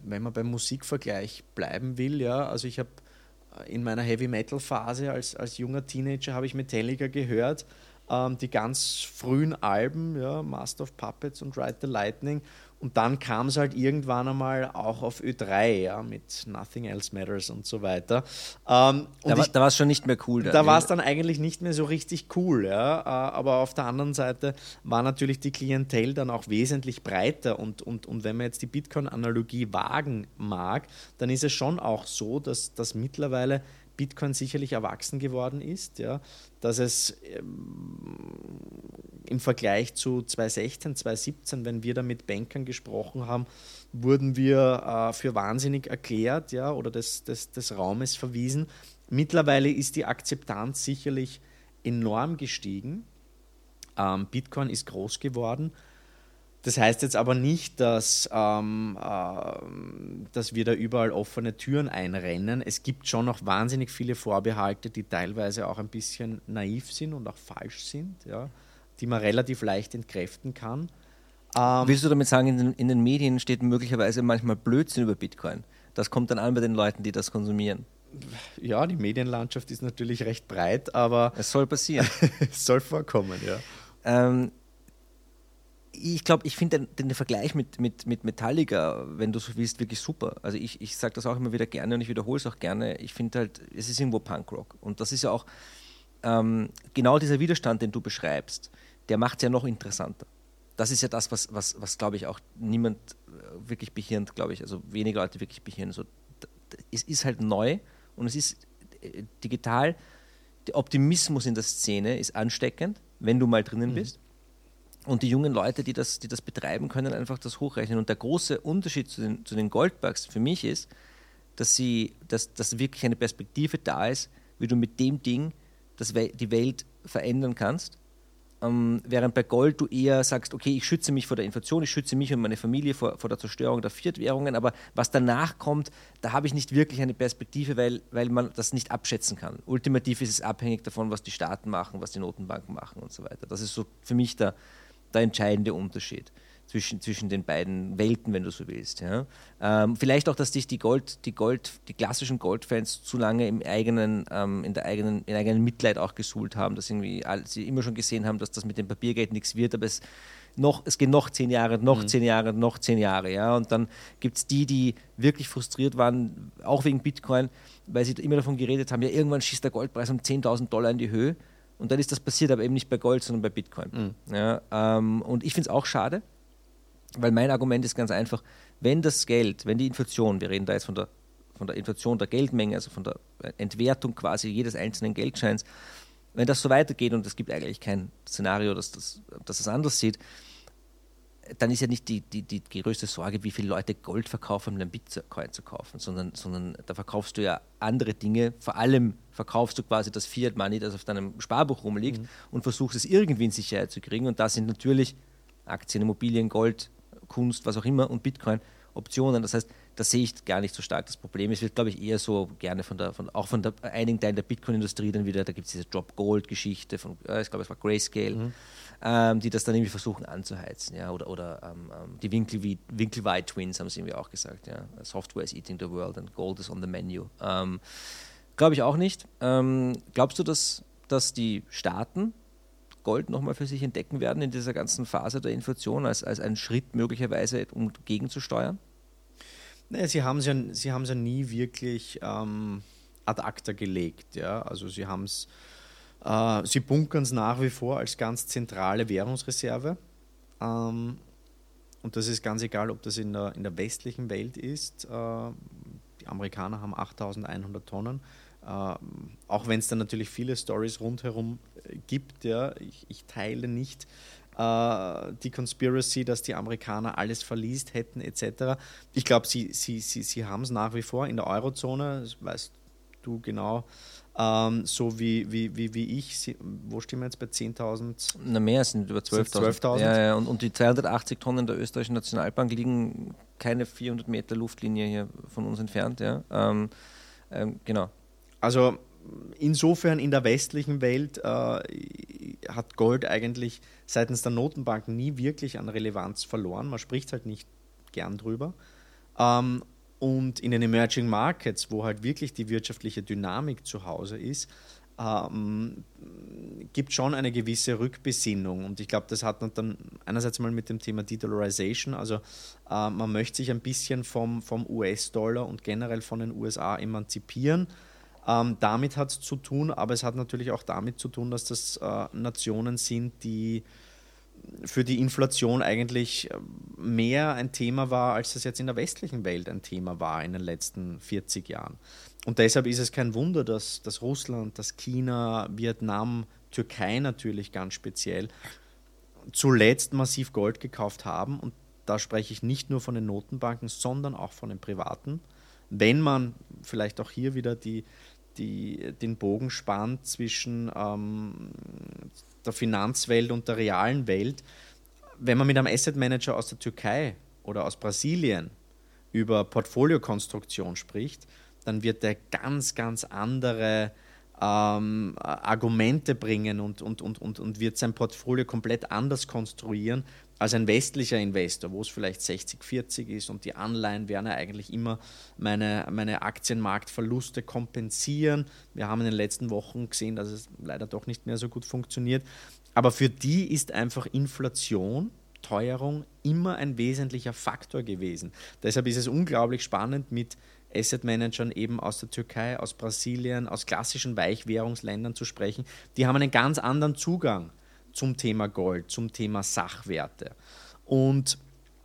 wenn man beim Musikvergleich bleiben will, ja, also ich habe in meiner Heavy-Metal-Phase als, als junger Teenager habe ich Metallica gehört, ähm, die ganz frühen Alben, ja, Master of Puppets und Ride the Lightning, und dann kam es halt irgendwann einmal auch auf Ö drei, ja, mit Nothing Else Matters und so weiter. Ähm, und Da, war, ich, da war es schon nicht mehr cool. Dann, da ne? war es dann eigentlich nicht mehr so richtig cool, ja. Äh, aber auf der anderen Seite war natürlich die Klientel dann auch wesentlich breiter, und, und, und wenn man jetzt die Bitcoin-Analogie wagen mag, dann ist es schon auch so, dass, dass mittlerweile Bitcoin sicherlich erwachsen geworden ist, ja, dass es ähm, im Vergleich zu zwanzig sechzehn, zwanzig siebzehn, wenn wir da mit Bankern gesprochen haben, wurden wir äh, für wahnsinnig erklärt, ja, oder des, des, des Raumes verwiesen. Mittlerweile ist die Akzeptanz sicherlich enorm gestiegen. Ähm, Bitcoin ist groß geworden. Das heißt jetzt aber nicht, dass, ähm, äh, dass wir da überall offene Türen einrennen. Es gibt schon noch wahnsinnig viele Vorbehalte, die teilweise auch ein bisschen naiv sind und auch falsch sind, ja, die man relativ leicht entkräften kann. Ähm, Willst du damit sagen, in den, in den Medien steht möglicherweise manchmal Blödsinn über Bitcoin? Das kommt dann an bei den Leuten, die das konsumieren. Ja, die Medienlandschaft ist natürlich recht breit, aber Es soll passieren. es soll vorkommen, ja. ähm, ich glaube, ich finde den, den Vergleich mit, mit, mit Metallica, wenn du so willst, wirklich super. Also ich, ich sage das auch immer wieder gerne und ich wiederhole es auch gerne. Ich finde halt, es ist irgendwo Punkrock. Und das ist ja auch ähm, genau dieser Widerstand, den du beschreibst, der macht es ja noch interessanter. Das ist ja das, was, was, was glaube ich, auch niemand wirklich behirnt, glaube ich, also wenige Leute wirklich behirnen. So, es ist halt neu und es ist digital. Der Optimismus in der Szene ist ansteckend, wenn du mal drinnen mhm. bist. Und die jungen Leute, die das, die das betreiben, können einfach das hochrechnen. Und der große Unterschied zu den, zu den Goldbugs für mich ist, dass, sie, dass, dass wirklich eine Perspektive da ist, wie du mit dem Ding das, die Welt verändern kannst. Ähm, während bei Gold du eher sagst, okay, ich schütze mich vor der Inflation, ich schütze mich und meine Familie vor, vor der Zerstörung der Fiat-Währungen, aber was danach kommt, da habe ich nicht wirklich eine Perspektive, weil, weil man das nicht abschätzen kann. Ultimativ ist es abhängig davon, was die Staaten machen, was die Notenbanken machen und so weiter. Das ist so für mich der der entscheidende Unterschied zwischen, zwischen den beiden Welten, wenn du so willst. Ja. Ähm, vielleicht auch, dass dich die Gold, die Gold, die klassischen Goldfans zu lange im eigenen, ähm, in der eigenen, in eigenen Mitleid auch gesuhlt haben, dass irgendwie all, sie immer schon gesehen haben, dass das mit dem Papiergeld nichts wird, aber es noch, es gehen noch zehn Jahre, noch mhm. zehn Jahre, noch zehn Jahre, ja. Und dann gibt es die, die wirklich frustriert waren, auch wegen Bitcoin, weil sie immer davon geredet haben, ja, irgendwann schießt der Goldpreis um zehntausend Dollar in die Höhe. Und dann ist das passiert, aber eben nicht bei Gold, sondern bei Bitcoin. Mhm. Ja, ähm, und ich finde es auch schade, weil mein Argument ist ganz einfach, wenn das Geld, wenn die Inflation, wir reden da jetzt von der, von der Inflation der Geldmenge, also von der Entwertung quasi jedes einzelnen Geldscheins, wenn das so weitergeht und es gibt eigentlich kein Szenario, das das, das, das anders sieht, dann ist ja nicht die, die, die größte Sorge, wie viele Leute Gold verkaufen, um einen Bitcoin zu kaufen, sondern, sondern da verkaufst du ja andere Dinge. Vor allem verkaufst du quasi das Fiat Money, das auf deinem Sparbuch rumliegt mhm. und versuchst es irgendwie in Sicherheit zu kriegen. Und da sind natürlich Aktien, Immobilien, Gold, Kunst, was auch immer und Bitcoin Optionen. Das heißt, da sehe ich gar nicht so stark das Problem. Es wird, glaube ich, eher so gerne von der, von, auch von der, einigen Teilen der Bitcoin-Industrie dann wieder, da gibt es diese Drop-Gold-Geschichte von, äh, ich glaube, es war Grayscale, mhm. ähm, die das dann irgendwie versuchen anzuheizen. Ja? Oder, oder ähm, die Winkelweit-Twins haben es irgendwie auch gesagt. Ja? Software is eating the world and gold is on the menu. Ähm, glaube ich auch nicht. Ähm, glaubst du, dass, dass die Staaten Gold nochmal für sich entdecken werden in dieser ganzen Phase der Inflation als, als einen Schritt möglicherweise, um gegenzusteuern? Naja, sie haben es ja, sie haben es ja nie wirklich ähm, ad acta gelegt. Ja? Also sie haben es, äh, sie bunkern es nach wie vor als ganz zentrale Währungsreserve. Ähm, und das ist ganz egal, ob das in der, in der westlichen Welt ist. Äh, die Amerikaner haben achttausendeinhundert Tonnen. Uh, auch wenn es dann natürlich viele Storys rundherum äh, gibt, ja, ich, ich teile nicht uh, die Conspiracy, dass die Amerikaner alles verliest hätten et cetera. Ich glaube, sie, sie, sie, sie haben es nach wie vor in der Eurozone, das weißt du genau, ähm, so wie, wie, wie, wie ich, sie, wo stehen wir jetzt bei zehntausend? Na mehr, es sind über zwölftausend. Ja, ja, und, und die zweihundertachtzig Tonnen der österreichischen Nationalbank liegen keine vierhundert Meter Luftlinie hier von uns entfernt. Ja. Ähm, ähm, genau. Also insofern in der westlichen Welt äh, hat Gold eigentlich seitens der Notenbanken nie wirklich an Relevanz verloren. Man spricht halt nicht gern drüber. Ähm, Und in den Emerging Markets, wo halt wirklich die wirtschaftliche Dynamik zu Hause ist, ähm, gibt schon eine gewisse Rückbesinnung. Und ich glaube, das hat dann einerseits mal mit dem Thema De-Dollarization, also äh, man möchte sich ein bisschen vom, vom U S-Dollar und generell von den U S A emanzipieren. Ähm, damit hat es zu tun, aber es hat natürlich auch damit zu tun, dass das äh, Nationen sind, die für die Inflation eigentlich mehr ein Thema war, als das jetzt in der westlichen Welt ein Thema war in den letzten vierzig Jahren. Und deshalb ist es kein Wunder, dass, dass Russland, dass China, Vietnam, Türkei natürlich ganz speziell zuletzt massiv Gold gekauft haben. Und da spreche ich nicht nur von den Notenbanken, sondern auch von den Privaten. Wenn man vielleicht auch hier wieder die, die, den Bogen spannt zwischen ähm, der Finanzwelt und der realen Welt, wenn man mit einem Asset Manager aus der Türkei oder aus Brasilien über Portfoliokonstruktion spricht, dann wird der ganz, ganz andere ähm, Argumente bringen und, und, und, und, und wird sein Portfolio komplett anders konstruieren als ein westlicher Investor, wo es vielleicht sechzig vierzig ist und die Anleihen werden ja eigentlich immer meine, meine Aktienmarktverluste kompensieren. Wir haben in den letzten Wochen gesehen, dass es leider doch nicht mehr so gut funktioniert. Aber für die ist einfach Inflation, Teuerung immer ein wesentlicher Faktor gewesen. Deshalb ist es unglaublich spannend, mit Asset Managern eben aus der Türkei, aus Brasilien, aus klassischen Weichwährungsländern zu sprechen. Die haben einen ganz anderen Zugang zum Thema Gold, zum Thema Sachwerte. Und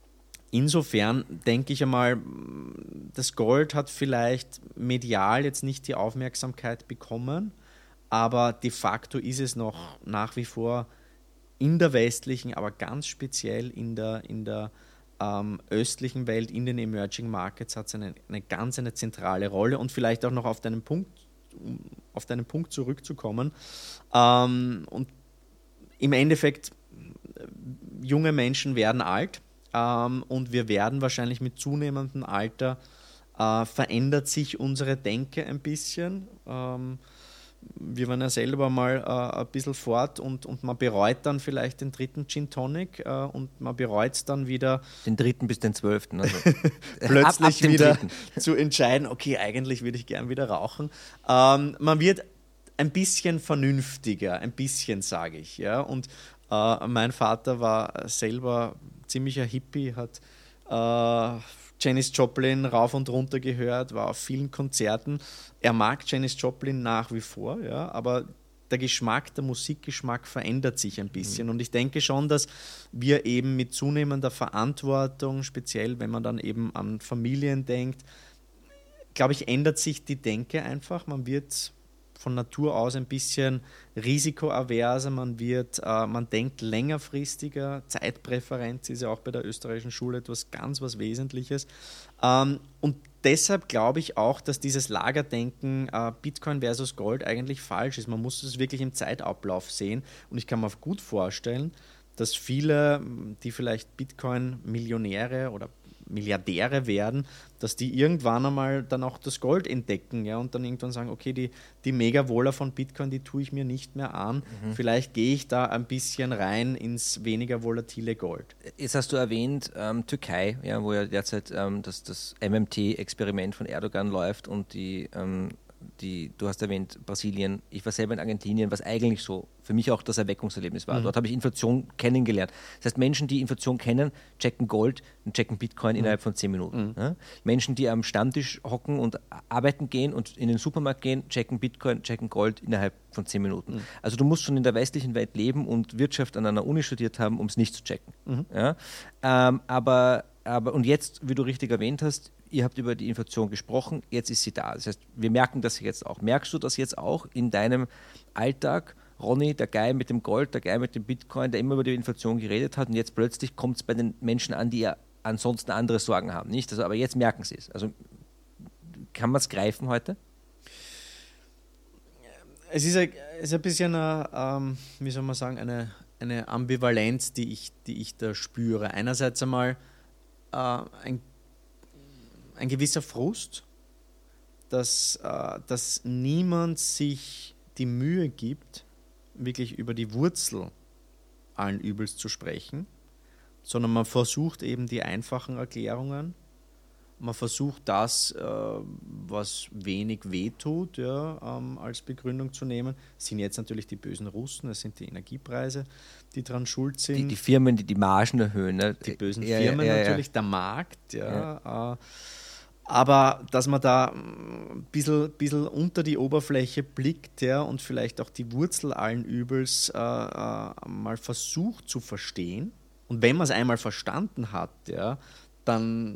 insofern denke ich einmal, das Gold hat vielleicht medial jetzt nicht die Aufmerksamkeit bekommen, aber de facto ist es noch nach wie vor in der westlichen, aber ganz speziell in der, in der ähm, östlichen Welt, in den Emerging Markets hat es eine, eine ganz eine zentrale Rolle. Und vielleicht auch noch auf deinen Punkt, um auf deinen Punkt zurückzukommen. Ähm, und im Endeffekt, junge Menschen werden alt ähm, und wir werden wahrscheinlich mit zunehmendem Alter, äh, verändert sich unsere Denke ein bisschen. Ähm, wir waren ja selber mal äh, ein bisschen fort und, und man bereut dann vielleicht den dritten Gin Tonic äh, und man bereut es dann wieder. Den dritten bis den zwölften. Also plötzlich ab, ab dem wieder dritten. zu entscheiden, okay, eigentlich würde ich gern wieder rauchen. Ähm, man wird ein bisschen vernünftiger, ein bisschen, sage ich. Ja? Und äh, mein Vater war selber ziemlicher Hippie, hat äh, Janis Joplin rauf und runter gehört, war auf vielen Konzerten. Er mag Janis Joplin nach wie vor, ja, aber der Geschmack, der Musikgeschmack verändert sich ein bisschen. Mhm. Und ich denke schon, dass wir eben mit zunehmender Verantwortung, speziell wenn man dann eben an Familien denkt, glaube ich, ändert sich die Denke einfach. Man wird von Natur aus ein bisschen risikoaverser, man wird, äh, man denkt längerfristiger, Zeitpräferenz ist ja auch bei der österreichischen Schule etwas ganz was Wesentliches. Ähm, und deshalb glaube ich auch, dass dieses Lagerdenken äh, Bitcoin versus Gold eigentlich falsch ist. Man muss es wirklich im Zeitablauf sehen und ich kann mir gut vorstellen, dass viele, die vielleicht Bitcoin-Millionäre oder Milliardäre werden, dass die irgendwann einmal dann auch das Gold entdecken, ja, und dann irgendwann sagen, okay, die, die Mega-Wohler von Bitcoin, die tue ich mir nicht mehr an. Mhm. Vielleicht gehe ich da ein bisschen rein ins weniger volatile Gold. Jetzt hast du erwähnt, ähm, Türkei, ja, wo ja derzeit ähm, das, das M M T-Experiment von Erdogan läuft und die, ähm, die, du hast erwähnt, Brasilien. Ich war selber in Argentinien, was eigentlich so für mich auch das Erweckungserlebnis war. Mhm. Dort habe ich Inflation kennengelernt. Das heißt, Menschen, die Inflation kennen, checken Gold und checken Bitcoin mhm. innerhalb von zehn Minuten. Mhm. Ja? Menschen, die am Stammtisch hocken und arbeiten gehen und in den Supermarkt gehen, checken Bitcoin, checken Gold innerhalb von zehn Minuten. Mhm. Also du musst schon in der westlichen Welt leben und Wirtschaft an einer Uni studiert haben, um es nicht zu checken. Mhm. Ja? Ähm, aber, aber, und jetzt, wie du richtig erwähnt hast, ihr habt über die Inflation gesprochen, jetzt ist sie da. Das heißt, wir merken das jetzt auch. Merkst du das jetzt auch in deinem Alltag? Ronny, der Guy mit dem Gold, der Guy mit dem Bitcoin, der immer über die Inflation geredet hat und jetzt plötzlich kommt es bei den Menschen an, die ja ansonsten andere Sorgen haben, nicht? Also, aber jetzt merken sie es. Also kann man es greifen heute? Es ist ein, es ist ein bisschen eine, ähm, wie soll man sagen, eine, eine Ambivalenz, die ich, die ich da spüre. Einerseits einmal äh, ein ein gewisser Frust, dass, äh, dass niemand sich die Mühe gibt, wirklich über die Wurzel allen Übels zu sprechen, sondern man versucht eben die einfachen Erklärungen Man versucht das, äh, was wenig wehtut, ja, ähm, als Begründung zu nehmen. Es sind jetzt natürlich die bösen Russen, es sind die Energiepreise, die dran schuld sind. Die, die Firmen, die die Margen erhöhen. Ne? Die bösen ja, Firmen ja, ja, natürlich, ja. der Markt. Ja, ja. Äh, aber dass man da ein bisschen, bisschen unter die Oberfläche blickt, ja, und vielleicht auch die Wurzel allen Übels äh, äh, mal versucht zu verstehen. Und wenn man es einmal verstanden hat, ja, Dann,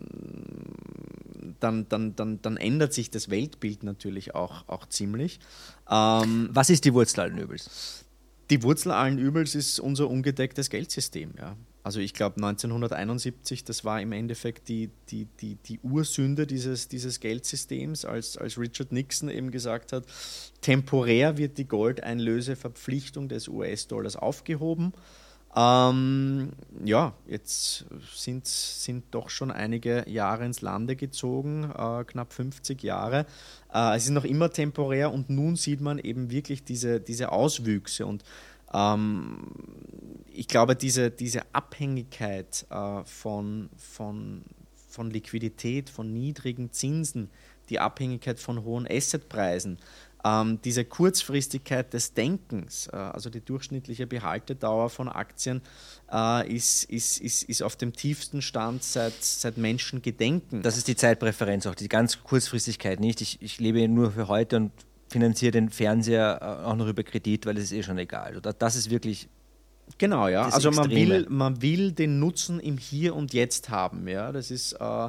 dann, dann, dann, dann ändert sich das Weltbild natürlich auch, auch ziemlich. Ähm, Was ist die Wurzel allen Übels? die Wurzel allen Übels ist unser ungedecktes Geldsystem. Ja. Also ich glaube neunzehnhunderteinundsiebzig, das war im Endeffekt die, die, die, die Ursünde dieses, dieses Geldsystems, als, als Richard Nixon eben gesagt hat, temporär wird die Goldeinlöseverpflichtung des U S-Dollars aufgehoben. Ähm, ja, jetzt sind, sind doch schon einige Jahre ins Lande gezogen, äh, knapp fünfzig Jahre. Äh, es ist noch immer temporär und nun sieht man eben wirklich diese, diese Auswüchse. Und ähm, ich glaube, diese, diese Abhängigkeit äh, von, von, von Liquidität, von niedrigen Zinsen, die Abhängigkeit von hohen Assetpreisen, Ähm, diese Kurzfristigkeit des Denkens, äh, also die durchschnittliche Behaltedauer von Aktien, äh, ist, ist, ist, ist auf dem tiefsten Stand seit, seit Menschengedenken. Das ist die Zeitpräferenz auch, die ganz Kurzfristigkeit nicht. Ich, ich lebe nur für heute und finanziere den Fernseher äh, auch noch über Kredit, weil es ist eh schon egal. Oder das ist wirklich Genau, ja. das Also man Extreme. will, man will den Nutzen im Hier und Jetzt haben. Ja. Das ist äh,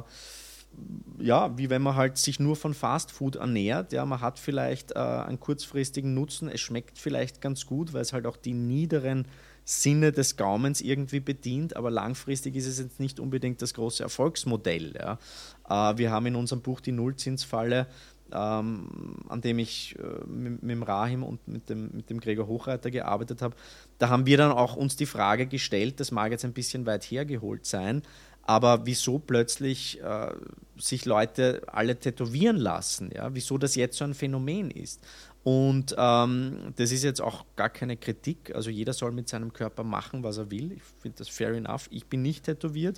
ja, wie wenn man halt sich nur von Fast Food ernährt. Ja, man hat vielleicht äh, einen kurzfristigen Nutzen, es schmeckt vielleicht ganz gut, weil es halt auch die niederen Sinne des Gaumens irgendwie bedient, aber langfristig ist es jetzt nicht unbedingt das große Erfolgsmodell. Ja. Äh, wir haben in unserem Buch die Nullzinsfalle, ähm, an dem ich äh, mit, mit dem Rahim und mit dem, mit dem Gregor Hochreiter gearbeitet habe, da haben wir dann auch uns die Frage gestellt, das mag jetzt ein bisschen weit hergeholt sein, aber wieso plötzlich äh, sich Leute alle tätowieren lassen, ja? Wieso das jetzt so ein Phänomen ist. Und ähm, das ist jetzt auch gar keine Kritik, also jeder soll mit seinem Körper machen, was er will. Ich finde das fair enough. Ich bin nicht tätowiert.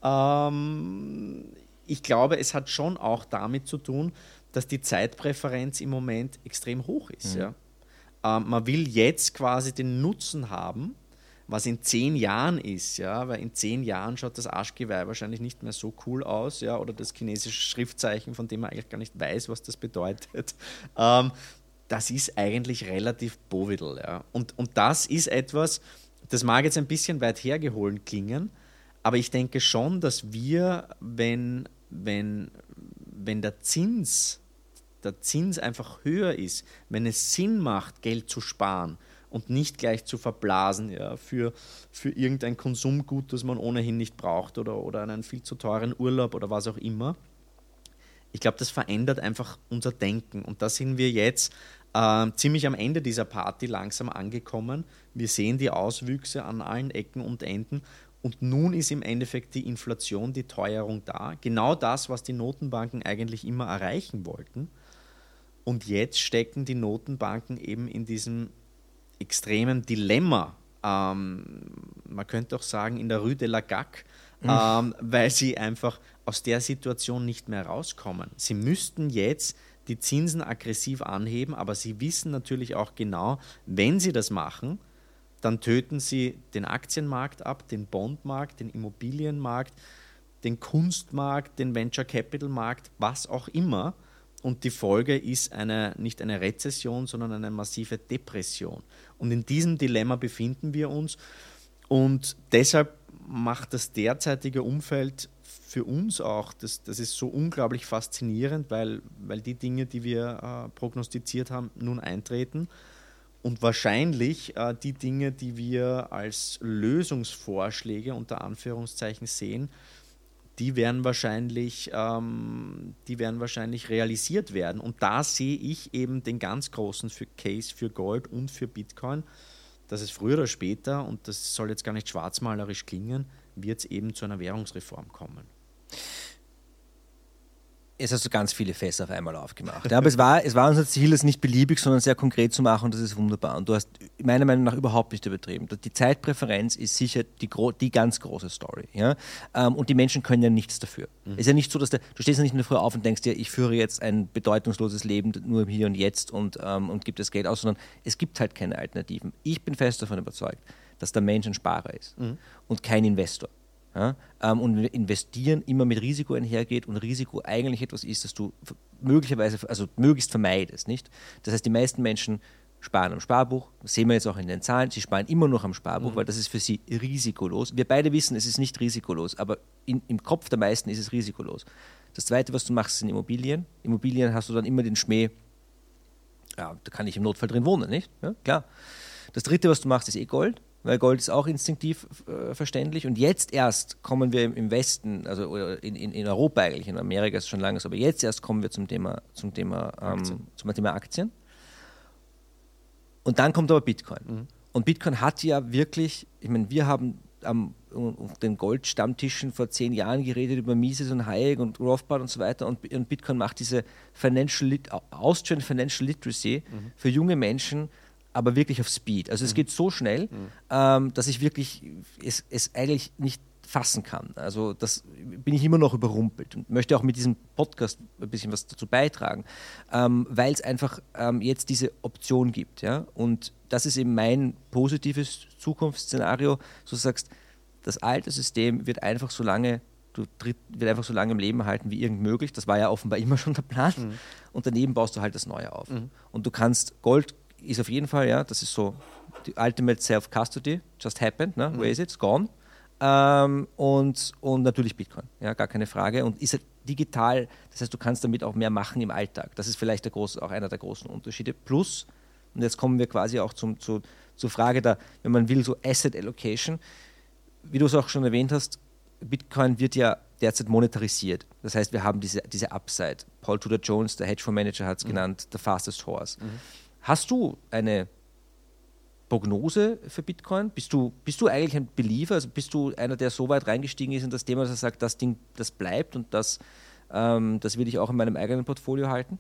Ähm, ich glaube, es hat schon auch damit zu tun, dass die Zeitpräferenz im Moment extrem hoch ist. Mhm. Ja? Ähm, man will jetzt quasi den Nutzen haben, was in zehn Jahren ist, ja, weil in zehn Jahren schaut das Arschgeweih wahrscheinlich nicht mehr so cool aus, ja, oder das chinesische Schriftzeichen, von dem man eigentlich gar nicht weiß, was das bedeutet. Ähm, das ist eigentlich relativ bovidel, ja. Und, und das ist etwas, das mag jetzt ein bisschen weit hergeholt klingen, aber ich denke schon, dass wir, wenn, wenn, wenn der Zins, der Zins einfach höher ist, wenn es Sinn macht, Geld zu sparen, und nicht gleich zu verblasen, ja, für, für irgendein Konsumgut, das man ohnehin nicht braucht oder, oder einen viel zu teuren Urlaub oder was auch immer. Ich glaube, das verändert einfach unser Denken. Und da sind wir jetzt äh, ziemlich am Ende dieser Party langsam angekommen. Wir sehen die Auswüchse an allen Ecken und Enden. Und nun ist im Endeffekt die Inflation, die Teuerung da. Genau das, was die Notenbanken eigentlich immer erreichen wollten. Und jetzt stecken die Notenbanken eben in diesem extremen Dilemma, ähm, man könnte auch sagen in der Rue de la Gague, mhm. ähm, weil sie einfach aus der Situation nicht mehr rauskommen. Sie müssten jetzt die Zinsen aggressiv anheben, aber sie wissen natürlich auch genau, wenn sie das machen, dann töten sie den Aktienmarkt ab, den Bondmarkt, den Immobilienmarkt, den Kunstmarkt, den Venture Capital Markt, was auch immer. Und die Folge ist eine, nicht eine Rezession, sondern eine massive Depression. Und in diesem Dilemma befinden wir uns. Und deshalb macht das derzeitige Umfeld für uns auch, das, das ist so unglaublich faszinierend, weil, weil die Dinge, die wir äh, prognostiziert haben, nun eintreten. Und wahrscheinlich äh, die Dinge, die wir als Lösungsvorschläge unter Anführungszeichen sehen, die werden wahrscheinlich, ähm, die werden wahrscheinlich realisiert werden. Und da sehe ich eben den ganz großen für Case für Gold und für Bitcoin, dass es früher oder später, und das soll jetzt gar nicht schwarzmalerisch klingen, wird es eben zu einer Währungsreform kommen. Jetzt hast du ganz viele Fässer auf einmal aufgemacht. Ja, aber es war, es war unser Ziel, es nicht beliebig, sondern sehr konkret zu machen und das ist wunderbar. Und du hast meiner Meinung nach überhaupt nicht übertrieben. Die Zeitpräferenz ist sicher die, gro- die ganz große Story. Ja? Ähm, und die Menschen können ja nichts dafür. Es mhm. ist ja nicht so, dass der, du stehst ja nicht in der Früh auf und denkst dir, ich führe jetzt ein bedeutungsloses Leben nur im Hier und Jetzt und, ähm, und gebe das Geld aus, sondern es gibt halt keine Alternativen. Ich bin fest davon überzeugt, dass der Mensch ein Sparer ist mhm. und kein Investor. Ja, ähm, und investieren immer mit Risiko einhergeht und Risiko eigentlich etwas ist, das du möglicherweise, also möglichst vermeidest, nicht? Das heißt, die meisten Menschen sparen am Sparbuch, das sehen wir jetzt auch in den Zahlen, sie sparen immer noch am Sparbuch, mhm. weil das ist für sie risikolos. Wir beide wissen, es ist nicht risikolos, aber in, im Kopf der meisten ist es risikolos. Das Zweite, was du machst, sind Immobilien. Immobilien hast du dann immer den Schmäh, ja, da kann ich im Notfall drin wohnen, nicht? Ja, klar. Das Dritte, was du machst, ist eh Gold. Weil Gold ist auch instinktiv äh, verständlich. Und jetzt erst kommen wir im Westen, also in, in, in Europa eigentlich, in Amerika ist es schon lange so, aber jetzt erst kommen wir zum Thema, zum Thema, ähm, Aktien. Zum Thema Aktien. Und dann kommt aber Bitcoin. Mhm. Und Bitcoin hat ja wirklich, ich meine, wir haben am, auf den Goldstammtischen vor zehn Jahren geredet über Mises und Hayek und Rothbard und so weiter. Und, und Bitcoin macht diese Financial Lit- Austrian Financial Literacy mhm. für junge Menschen, aber wirklich auf Speed. Also es mhm. geht so schnell, mhm. ähm, dass ich wirklich es, es eigentlich nicht fassen kann. Also das bin ich immer noch überrumpelt und möchte auch mit diesem Podcast ein bisschen was dazu beitragen, ähm, weil es einfach ähm, jetzt diese Option gibt. Ja? Und das ist eben mein positives Zukunftsszenario. Du sagst, das alte System wird einfach so lange Du tritt, wird einfach so lange im Leben halten wie irgend möglich. Das war ja offenbar immer schon der Plan. Mhm. Und daneben baust du halt das Neue auf. Mhm. Und du kannst Gold ist auf jeden Fall, ja, das ist so die Ultimate Self-Custody, just happened, ne? Mhm. Where is it? It's gone. Ähm, und, und natürlich Bitcoin, ja, gar keine Frage. Und ist halt digital, das heißt, du kannst damit auch mehr machen im Alltag. Das ist vielleicht der große, auch einer der großen Unterschiede. Plus, und jetzt kommen wir quasi auch zum, zu, zur Frage der, wenn man will, so Asset Allocation. Wie du es auch schon erwähnt hast, Bitcoin wird ja derzeit monetarisiert. Das heißt, wir haben diese, diese Upside. Paul Tudor Jones, der Hedgefondsmanager, hat es mhm. genannt, the fastest horse. Mhm. Hast du eine Prognose für Bitcoin? Bist du, bist du eigentlich ein Believer? Also bist du einer, der so weit reingestiegen ist in das Thema, dass er sagt, das Ding, das bleibt und das, ähm, das will ich auch in meinem eigenen Portfolio halten?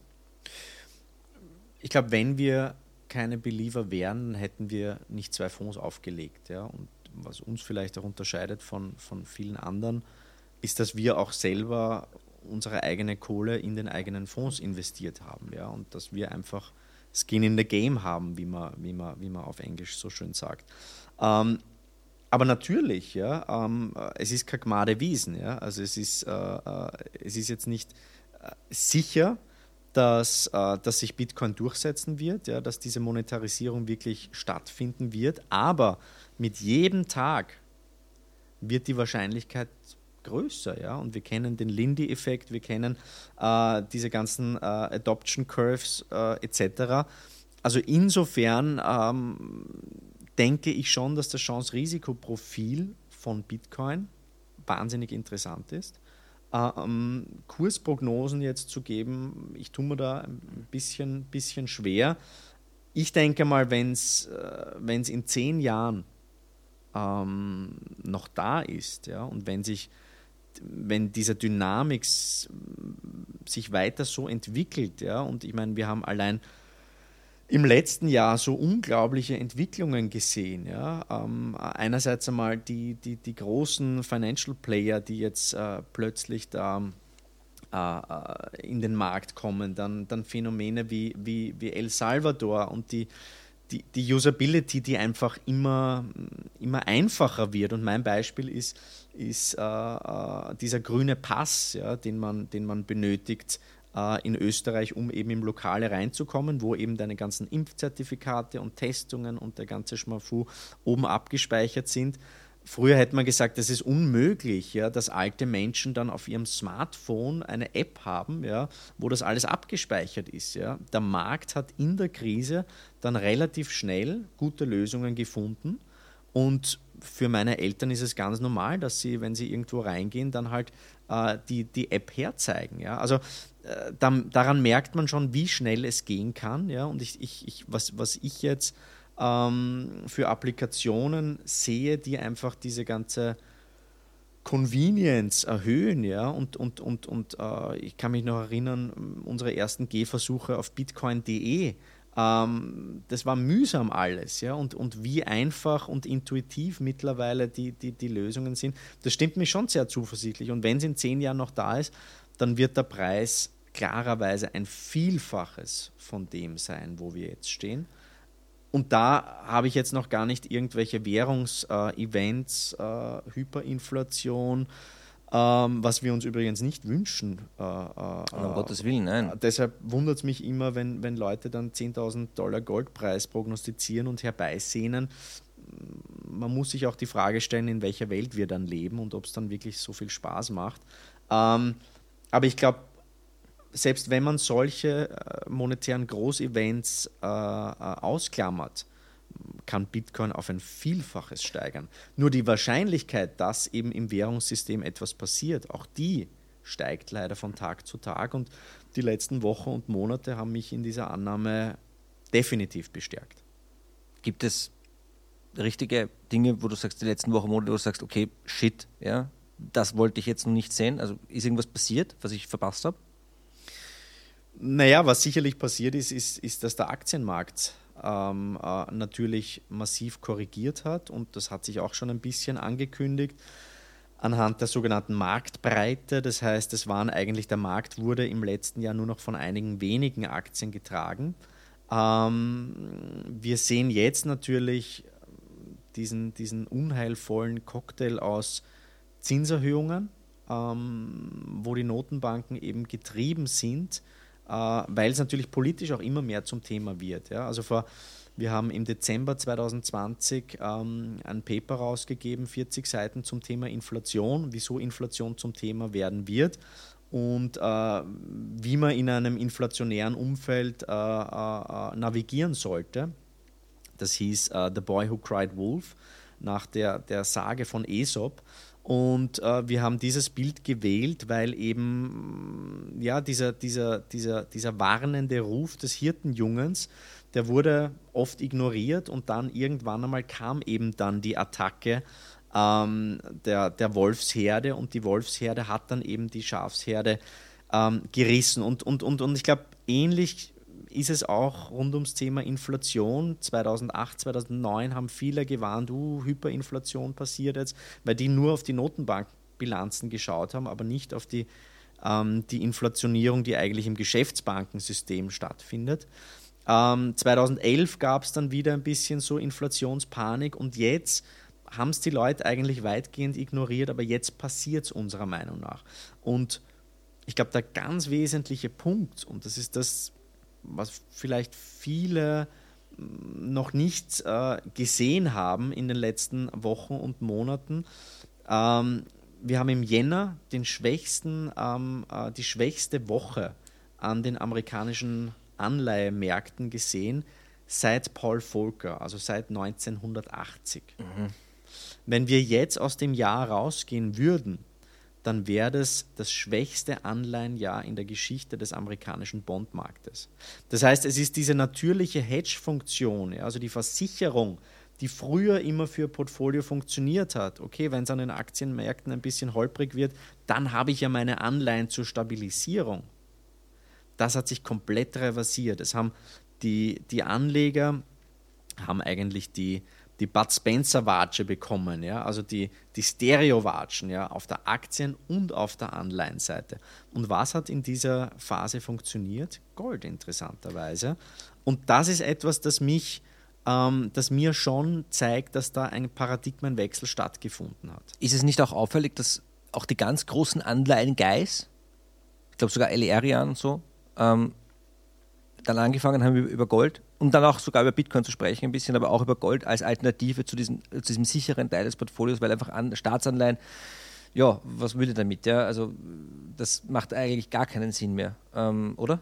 Ich glaube, wenn wir keine Believer wären, hätten wir nicht zwei Fonds aufgelegt. Ja? Und was uns vielleicht auch unterscheidet von, von vielen anderen, ist, dass wir auch selber unsere eigene Kohle in den eigenen Fonds investiert haben. Ja? Und dass wir einfach Skin in the Game haben, wie man, wie man, wie man auf Englisch so schön sagt. Ähm, aber natürlich, ja, ähm, es ist keine Gmade Wiesen. Ja? Also es ist, äh, äh, es ist jetzt nicht äh, sicher, dass, äh, dass sich Bitcoin durchsetzen wird, ja, dass diese Monetarisierung wirklich stattfinden wird. Aber mit jedem Tag wird die Wahrscheinlichkeit größer, ja, und wir kennen den Lindy-Effekt, wir kennen äh, diese ganzen äh, Adoption Curves äh, et cetera. Also insofern ähm, denke ich schon, dass das Chance-Risiko-Profil von Bitcoin wahnsinnig interessant ist. Äh, ähm, Kursprognosen jetzt zu geben, ich tue mir da ein bisschen, bisschen schwer. Ich denke mal, wenn es äh, wenn es in zehn Jahren ähm, noch da ist, ja, und wenn sich wenn diese Dynamik sich weiter so entwickelt, ja, und ich meine, wir haben allein im letzten Jahr so unglaubliche Entwicklungen gesehen, ja, ähm, einerseits einmal die, die, die großen Financial Player, die jetzt äh, plötzlich da äh, in den Markt kommen, dann, dann Phänomene wie, wie, wie El Salvador und die Die, die Usability, die einfach immer, immer einfacher wird. Und mein Beispiel ist, ist äh, äh, dieser grüne Pass, ja, den man, den man benötigt äh, in Österreich, um eben im Lokale reinzukommen, wo eben deine ganzen Impfzertifikate und Testungen und der ganze Schmafu oben abgespeichert sind. Früher hätte man gesagt, das ist unmöglich, ja, dass alte Menschen dann auf ihrem Smartphone eine App haben, ja, wo das alles abgespeichert ist. Ja. Der Markt hat in der Krise dann relativ schnell gute Lösungen gefunden und für meine Eltern ist es ganz normal, dass sie, wenn sie irgendwo reingehen, dann halt äh, die, die App herzeigen. Ja. Also äh, dann, daran merkt man schon, wie schnell es gehen kann. Ja. Und ich, ich, ich, was, was ich jetzt für Applikationen sehe, die einfach diese ganze Convenience erhöhen, ja, und, und, und, und äh, ich kann mich noch erinnern, unsere ersten Gehversuche auf bitcoin punkt de, ähm, das war mühsam alles, ja, und, und wie einfach und intuitiv mittlerweile die, die, die Lösungen sind, das stimmt mich schon sehr zuversichtlich, und wenn es in zehn Jahren noch da ist, dann wird der Preis klarerweise ein Vielfaches von dem sein, wo wir jetzt stehen. Und da habe ich jetzt noch gar nicht irgendwelche Währungsevents, äh, äh, Hyperinflation, ähm, was wir uns übrigens nicht wünschen. Äh, äh, um Gottes Willen, nein. Äh, deshalb wundert es mich immer, wenn, wenn Leute dann zehntausend Dollar Goldpreis prognostizieren und herbeisehnen. Man muss sich auch die Frage stellen, in welcher Welt wir dann leben und ob es dann wirklich so viel Spaß macht. Ähm, aber ich glaube, selbst wenn man solche äh, monetären Großevents äh, äh, ausklammert, kann Bitcoin auf ein Vielfaches steigern. Nur die Wahrscheinlichkeit, dass eben im Währungssystem etwas passiert, auch die steigt leider von Tag zu Tag. Und die letzten Wochen und Monate haben mich in dieser Annahme definitiv bestärkt. Gibt es richtige Dinge, wo du sagst, die letzten Wochen, Monate, wo du sagst, okay, shit, ja, das wollte ich jetzt noch nicht sehen? Also ist irgendwas passiert, was ich verpasst habe? Naja, was sicherlich passiert ist, ist, ist dass der Aktienmarkt ähm, äh, natürlich massiv korrigiert hat, und das hat sich auch schon ein bisschen angekündigt anhand der sogenannten Marktbreite. Das heißt, es waren eigentlich, der Markt wurde im letzten Jahr nur noch von einigen wenigen Aktien getragen. Ähm, wir sehen jetzt natürlich diesen, diesen unheilvollen Cocktail aus Zinserhöhungen, ähm, wo die Notenbanken eben getrieben sind, weil es natürlich politisch auch immer mehr zum Thema wird. Ja? Also vor, wir haben im Dezember zwanzig zwanzig ähm, ein Paper rausgegeben, vierzig Seiten zum Thema Inflation, wieso Inflation zum Thema werden wird und äh, wie man in einem inflationären Umfeld äh, äh, navigieren sollte. Das hieß uh, The Boy Who Cried Wolf, nach der, der Sage von Aesop. Und äh, wir haben dieses Bild gewählt, weil eben ja, dieser, dieser, dieser, dieser warnende Ruf des Hirtenjungens, der wurde oft ignoriert, und dann irgendwann einmal kam eben dann die Attacke ähm, der, der Wolfsherde, und die Wolfsherde hat dann eben die Schafsherde ähm, gerissen. Und, und, und, und ich glaube, ähnlich ist es auch rund ums Thema Inflation. zweitausendacht, zweitausendneun haben viele gewarnt, uh, Hyperinflation passiert jetzt, weil die nur auf die Notenbankbilanzen geschaut haben, aber nicht auf die, ähm, die Inflationierung, die eigentlich im Geschäftsbankensystem stattfindet. Ähm, zweitausendelf gab es dann wieder ein bisschen so Inflationspanik, und jetzt haben es die Leute eigentlich weitgehend ignoriert, aber jetzt passiert es unserer Meinung nach. Und ich glaube, der ganz wesentliche Punkt, und das ist das, was vielleicht viele noch nicht äh, gesehen haben in den letzten Wochen und Monaten. Ähm, wir haben im Jänner den schwächsten, ähm, äh, die schwächste Woche an den amerikanischen Anleihemärkten gesehen seit Paul Volcker, also seit neunzehnhundertachtzig. Mhm. Wenn wir jetzt aus dem Jahr rausgehen würden, dann wäre das das schwächste Anleihenjahr in der Geschichte des amerikanischen Bondmarktes. Das heißt, es ist diese natürliche Hedge-Funktion, ja, also die Versicherung, die früher immer für Portfolio funktioniert hat. Okay, wenn es an den Aktienmärkten ein bisschen holprig wird, dann habe ich ja meine Anleihen zur Stabilisierung. Das hat sich komplett reversiert. Es haben die, die Anleger haben eigentlich die die Bud Spencer-Watsche bekommen, ja, also die, die Stereo-Watschen, ja, auf der Aktien- und auf der Anleihenseite. Und was hat in dieser Phase funktioniert? Gold, interessanterweise. Und das ist etwas, das mich, ähm, das mir schon zeigt, dass da ein Paradigmenwechsel stattgefunden hat. Ist es nicht auch auffällig, dass auch die ganz großen Anleihen-Guys, ich glaube sogar Elerian und so, ähm, dann angefangen haben über Gold und dann auch sogar über Bitcoin zu sprechen ein bisschen, aber auch über Gold als Alternative zu diesem, zu diesem sicheren Teil des Portfolios, weil einfach an Staatsanleihen, ja, was will ich damit? Ja? Also das macht eigentlich gar keinen Sinn mehr, ähm, oder?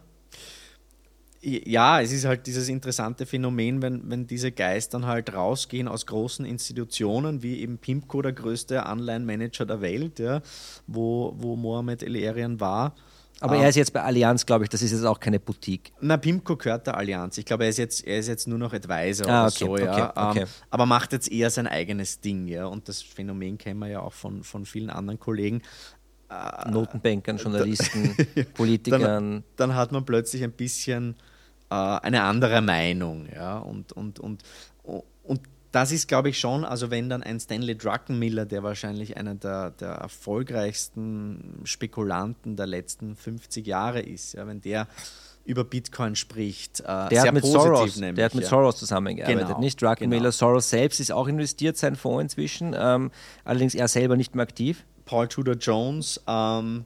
Ja, es ist halt dieses interessante Phänomen, wenn, wenn diese Guys dann halt rausgehen aus großen Institutionen, wie eben PIMCO, der größte Anleihenmanager der Welt, ja, wo, wo Mohamed El-Erian war, Aber ähm, er ist jetzt bei Allianz, glaube ich, das ist jetzt auch keine Boutique. Na, Pimco gehört der Allianz. Ich glaube, er ist jetzt, er ist jetzt nur noch Advisor Ah, oder okay, so, ja. okay, okay. Ähm, aber macht jetzt eher sein eigenes Ding, ja. Und das Phänomen kennen wir ja auch von, von vielen anderen Kollegen. Notenbankern, Journalisten, Politikern. Dann, dann hat man plötzlich ein bisschen äh, eine andere Meinung, ja. Und, und, und, und das ist, glaube ich, schon, also wenn dann ein Stanley Druckenmiller, der wahrscheinlich einer der, der erfolgreichsten Spekulanten der letzten fünfzig Jahre ist, ja, wenn der über Bitcoin spricht, äh, Der sehr hat mit positiv Soros, nämlich. der hat mit ja. Soros zusammengearbeitet, Genau, nicht Druckenmiller. genau. Soros selbst ist auch investiert, sein Fonds inzwischen, ähm, allerdings er selber nicht mehr aktiv. Paul Tudor Jones ähm,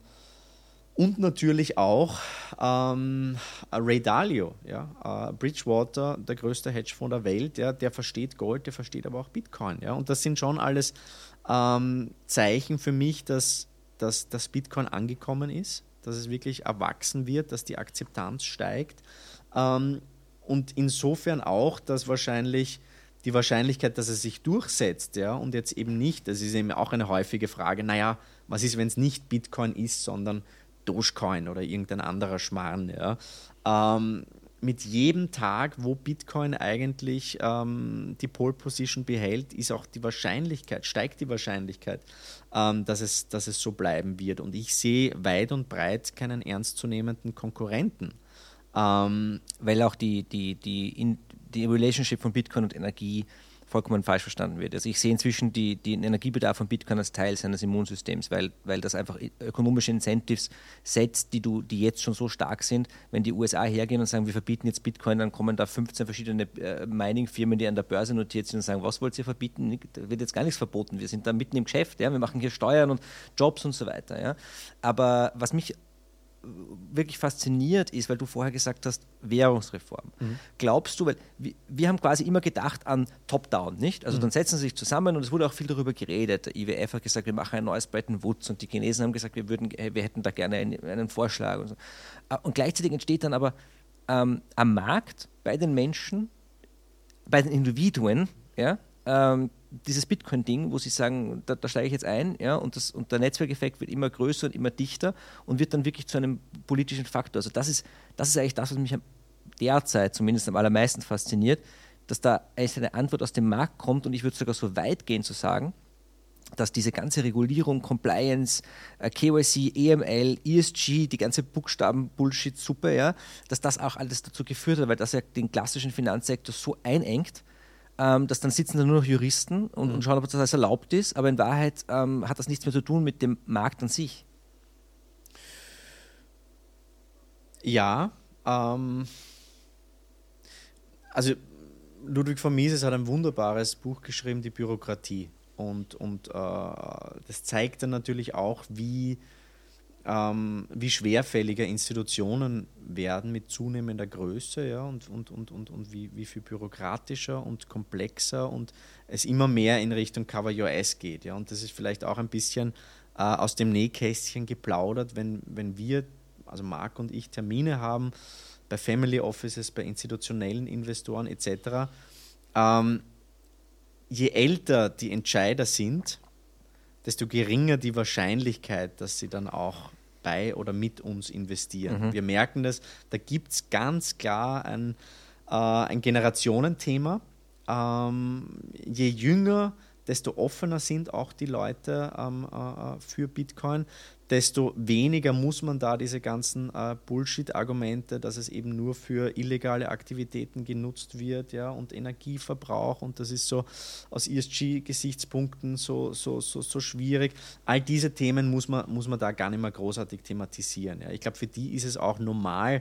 und natürlich auch ähm, Ray Dalio, ja, äh, Bridgewater, der größte Hedgefonds der Welt, ja, der versteht Gold, der versteht aber auch Bitcoin. Ja, und das sind schon alles ähm, Zeichen für mich, dass, dass das Bitcoin angekommen ist, dass es wirklich erwachsen wird, dass die Akzeptanz steigt ähm, und insofern auch, dass wahrscheinlich die Wahrscheinlichkeit, dass es sich durchsetzt, ja, und jetzt eben nicht, das ist eben auch eine häufige Frage, naja, was ist, wenn es nicht Bitcoin ist, sondern Dogecoin oder irgendein anderer Schmarrn, ja. Ähm, mit jedem Tag, wo Bitcoin eigentlich ähm, die Pole Position behält, ist auch die Wahrscheinlichkeit, steigt die Wahrscheinlichkeit, ähm, dass es, dass es so bleiben wird. Und ich sehe weit und breit keinen ernstzunehmenden Konkurrenten. Ähm, Weil auch die, die, die, in, die Relationship von Bitcoin und Energie vollkommen falsch verstanden wird. Also ich sehe inzwischen die, den Energiebedarf von Bitcoin als Teil seines Immunsystems, weil, weil das einfach ökonomische Incentives setzt, die, du, die jetzt schon so stark sind. Wenn die U S A hergehen und sagen, wir verbieten jetzt Bitcoin, dann kommen da fünfzehn verschiedene äh, Mining-Firmen, die an der Börse notiert sind und sagen, was wollt ihr verbieten? Da wird jetzt gar nichts verboten. Wir sind da mitten im Geschäft, ja? Wir machen hier Steuern und Jobs und so weiter. Ja? Aber was mich wirklich fasziniert ist, weil du vorher gesagt hast, Währungsreform. Mhm. Glaubst du, weil wir, wir haben quasi immer gedacht an Top-Down, nicht? Also mhm. dann setzen sie sich zusammen und es wurde auch viel darüber geredet. Der I W F hat gesagt, wir machen ein neues Bretton Woods und die Chinesen haben gesagt, wir, würden, wir hätten da gerne einen, einen Vorschlag. Und, so. Und gleichzeitig entsteht dann aber ähm, am Markt bei den Menschen, bei den Individuen, ja, ähm, dieses Bitcoin-Ding, wo sie sagen, da, da steige ich jetzt ein, ja, und, das, und der Netzwerkeffekt wird immer größer und immer dichter und wird dann wirklich zu einem politischen Faktor. Also das ist, das ist eigentlich das, was mich derzeit zumindest am allermeisten fasziniert, dass da eine Antwort aus dem Markt kommt und ich würde sogar so weit gehen zu sagen, dass diese ganze Regulierung, Compliance, K Y C, E M L, E S G, die ganze Buchstaben-Bullshit-Suppe, ja, dass das auch alles dazu geführt hat, weil das ja den klassischen Finanzsektor so einengt, Ähm, dass dann sitzen da nur noch Juristen und, mhm. und schauen, ob das alles erlaubt ist, aber in Wahrheit ähm, hat das nichts mehr zu tun mit dem Markt an sich. Ja, ähm, also Ludwig von Mises hat ein wunderbares Buch geschrieben, Die Bürokratie. Und, und äh, das zeigt dann natürlich auch, wie, ähm, wie schwerfälliger Institutionen werden mit zunehmender Größe, ja, und, und, und, und, und wie, wie viel bürokratischer und komplexer und es immer mehr in Richtung Cover Your Ass geht. Ja. Und das ist vielleicht auch ein bisschen äh, aus dem Nähkästchen geplaudert, wenn, wenn wir, also Marc und ich, Termine haben bei Family Offices, bei institutionellen Investoren et cetera. Ähm, je älter die Entscheider sind, desto geringer die Wahrscheinlichkeit, dass sie dann auch bei oder mit uns investieren. Mhm. Wir merken das, da gibt es ganz klar ein, äh, ein Generationenthema. Ähm, je jünger, desto offener sind auch die Leute ähm, äh, für Bitcoin, desto weniger muss man da diese ganzen äh, Bullshit-Argumente, dass es eben nur für illegale Aktivitäten genutzt wird, ja, und Energieverbrauch und das ist so aus E S G-Gesichtspunkten so, so, so, so schwierig. All diese Themen muss man, muss man da gar nicht mehr großartig thematisieren. Ja. Ich glaube, für die ist es auch normal,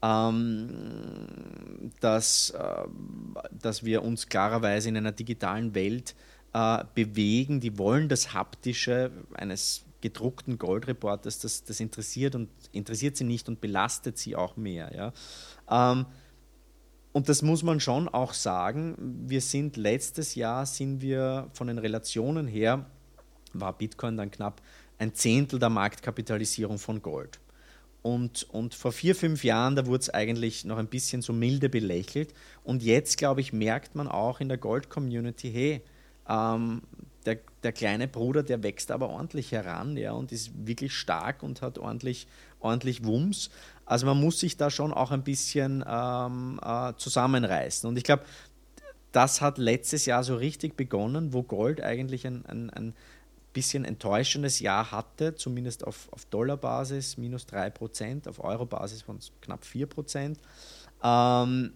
ähm, dass, äh, dass wir uns klarerweise in einer digitalen Welt äh, bewegen. Die wollen das Haptische eines gedruckten Goldreporters, das, das interessiert und interessiert sie nicht und belastet sie auch mehr. Ja. Ähm, und das muss man schon auch sagen, wir sind letztes Jahr, sind wir von den Relationen her, war Bitcoin dann knapp ein Zehntel der Marktkapitalisierung von Gold. Und, und vor vier, fünf Jahren, da wurde es eigentlich noch ein bisschen so milde belächelt und jetzt, glaube ich, merkt man auch in der Gold-Community, hey, ähm, Der, der kleine Bruder, der wächst aber ordentlich heran, ja, und ist wirklich stark und hat ordentlich ordentlich Wumms. Also man muss sich da schon auch ein bisschen ähm, äh, zusammenreißen. Und ich glaube, das hat letztes Jahr so richtig begonnen, wo Gold eigentlich ein, ein, ein bisschen enttäuschendes Jahr hatte, zumindest auf, auf Dollarbasis, minus drei Prozent, auf Eurobasis waren es knapp vier Prozent. Ähm,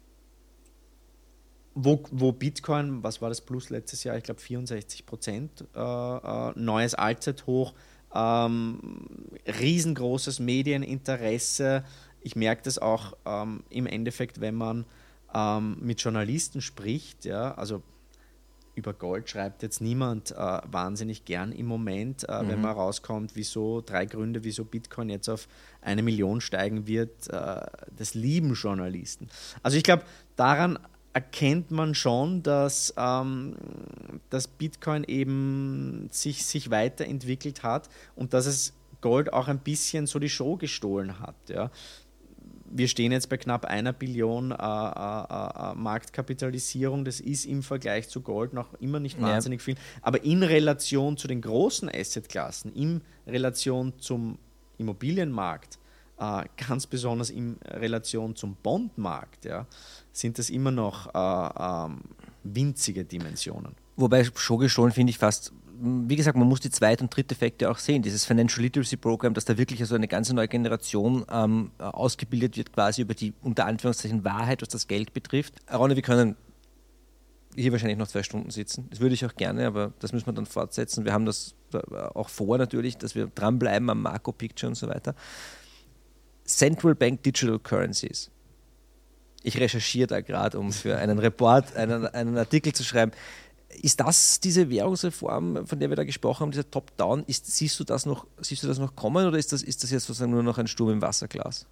wo, wo Bitcoin, was war das Plus letztes Jahr? Ich glaube vierundsechzig Prozent, äh, äh, neues Allzeithoch, ähm, riesengroßes Medieninteresse. Ich merke das auch ähm, im Endeffekt, wenn man ähm, mit Journalisten spricht, ja, also über Gold schreibt jetzt niemand äh, wahnsinnig gern im Moment, äh, mhm. wenn man rauskommt, wieso, drei Gründe, wieso Bitcoin jetzt auf eine Million steigen wird, äh, das lieben Journalisten. Also ich glaube, daran erkennt man schon, dass, ähm, dass Bitcoin eben sich, sich weiterentwickelt hat und dass es Gold auch ein bisschen so die Show gestohlen hat, ja. Wir stehen jetzt bei knapp einer Billion äh, äh, äh, Marktkapitalisierung. Das ist im Vergleich zu Gold noch immer nicht wahnsinnig ja. viel. Aber in Relation zu den großen Assetklassen, in Relation zum Immobilienmarkt, äh, ganz besonders in Relation zum Bondmarkt, ja, sind das immer noch äh, äh, winzige Dimensionen. Wobei schon gestohlen finde ich fast, wie gesagt, man muss die zweite und dritte Effekte auch sehen. Dieses Financial Literacy Program, dass da wirklich also eine ganze neue Generation ähm, ausgebildet wird, quasi über die unter Anführungszeichen Wahrheit, was das Geld betrifft. Ronny, wir können hier wahrscheinlich noch zwei Stunden sitzen. Das würde ich auch gerne, aber das müssen wir dann fortsetzen. Wir haben das auch vor natürlich, dass wir dranbleiben am Marco Picture und so weiter. Central Bank Digital Currencies. Ich recherchiere da gerade, um für einen Report, einen, einen Artikel zu schreiben. Ist das diese Währungsreform, von der wir da gesprochen haben, dieser Top-Down, ist, siehst du das noch, siehst du das noch kommen oder ist das, ist das jetzt sozusagen nur noch ein Sturm im Wasserglas?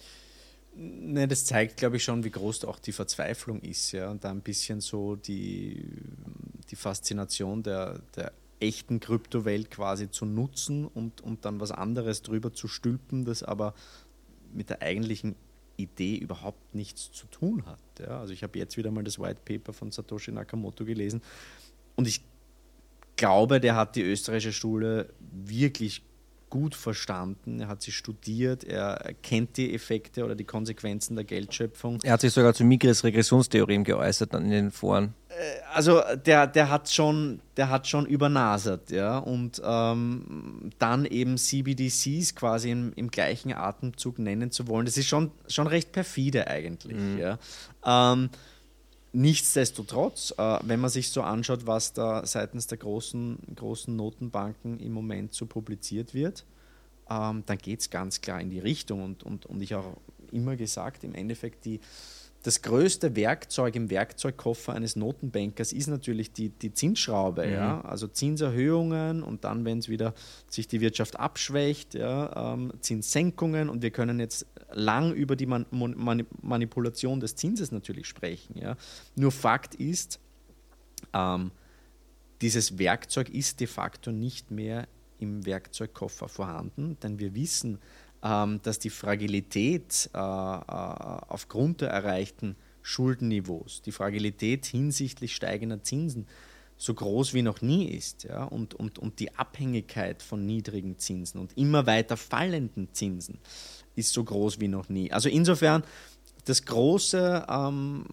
Ne, das zeigt, glaube ich, schon, wie groß auch die Verzweiflung ist, ja, und da ein bisschen so die, die Faszination der, der echten Kryptowelt quasi zu nutzen und, und dann was anderes drüber zu stülpen, das aber mit der eigentlichen Idee überhaupt nichts zu tun hat. Ja. Also ich habe jetzt wieder mal das White Paper von Satoshi Nakamoto gelesen und ich glaube, der hat die österreichische Schule wirklich gut verstanden. Er hat sie studiert, er kennt die Effekte oder die Konsequenzen der Geldschöpfung. Er hat sich sogar zu Migris Regressionstheorem geäußert dann in den Foren. Also der, der hat schon, der hat schon übernasert, ja, und ähm, dann eben C B D Cs quasi im, im gleichen Atemzug nennen zu wollen, das ist schon, schon recht perfide eigentlich, mhm. ja. Ähm, nichtsdestotrotz, äh, wenn man sich so anschaut, was da seitens der großen, großen Notenbanken im Moment so publiziert wird, ähm, dann geht es ganz klar in die Richtung und, und, und ich habe immer gesagt, im Endeffekt die Das größte Werkzeug im Werkzeugkoffer eines Notenbankers ist natürlich die, die Zinsschraube, mhm. ja? Also Zinserhöhungen und dann, wenn es wieder sich die Wirtschaft abschwächt, ja, ähm, Zinssenkungen und wir können jetzt lang über die Man- Man- Manipulation des Zinses natürlich sprechen. Ja? Nur Fakt ist, ähm, dieses Werkzeug ist de facto nicht mehr im Werkzeugkoffer vorhanden, denn wir wissen, dass die Fragilität äh, aufgrund der erreichten Schuldenniveaus, die Fragilität hinsichtlich steigender Zinsen so groß wie noch nie ist, ja, und, und, und die Abhängigkeit von niedrigen Zinsen und immer weiter fallenden Zinsen ist so groß wie noch nie. Also insofern das große ähm,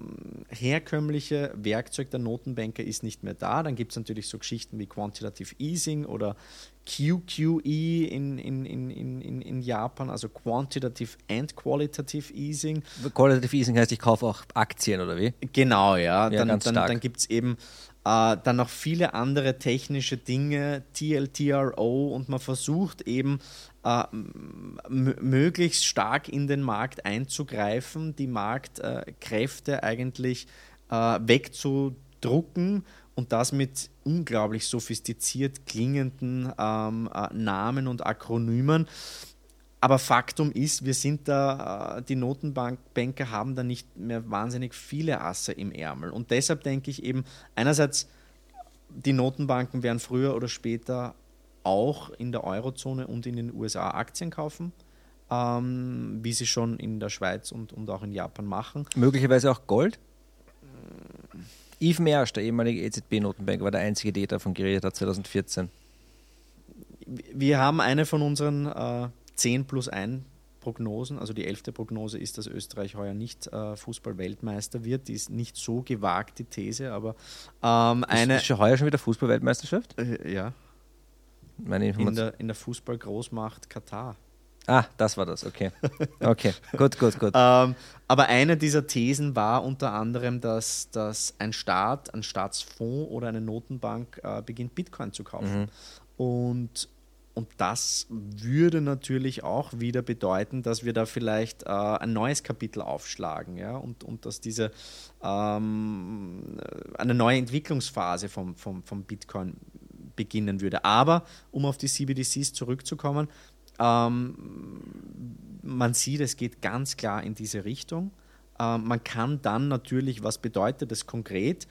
herkömmliche Werkzeug der Notenbanker ist nicht mehr da. Dann gibt es natürlich so Geschichten wie Quantitative Easing oder Q Q E in, in, in, in, in Japan, also Quantitative and Qualitative Easing. Qualitative Easing heißt, ich kaufe auch Aktien, oder wie? Genau, ja. ja dann ganz dann, dann gibt es eben äh, dann noch viele andere technische Dinge, T L T R O, und man versucht eben äh, m- möglichst stark in den Markt einzugreifen, die Marktkräfte äh, eigentlich äh, wegzudrucken und das mit unglaublich sophistiziert klingenden ähm, äh, Namen und Akronymen. Aber Faktum ist, wir sind da, äh, die Notenbanker haben da nicht mehr wahnsinnig viele Asse im Ärmel. Und deshalb denke ich eben, einerseits, die Notenbanken werden früher oder später auch in der Eurozone und in den U S A Aktien kaufen, ähm, wie sie schon in der Schweiz und, und auch in Japan machen. Möglicherweise auch Gold? Yves Mersch, der ehemalige E Z B-Notenbanker, war der einzige, der davon geredet hat, zwanzig vierzehn. Wir haben eine von unseren äh, zehn plus eins Prognosen, also die elfte Prognose ist, dass Österreich heuer nicht äh, Fußball-Weltmeister wird. Die ist nicht so gewagt, die These, aber ähm, eine... Ist schon heuer schon wieder Fußball-Weltmeisterschaft? Äh, ja. Meine In Information. der, in der Fußball-Großmacht Katar. Ah, das war das, okay. Okay, gut, gut, gut. Ähm, aber eine dieser Thesen war unter anderem, dass, dass ein Staat, ein Staatsfonds oder eine Notenbank äh, beginnt, Bitcoin zu kaufen. Mhm. Und, und das würde natürlich auch wieder bedeuten, dass wir da vielleicht äh, ein neues Kapitel aufschlagen, ja? und, und dass diese ähm, eine neue Entwicklungsphase vom, vom, vom Bitcoin beginnen würde. Aber um auf die C B D Cs zurückzukommen, Ähm, man sieht, es geht ganz klar in diese Richtung. Ähm, man kann dann natürlich, was bedeutet das konkret?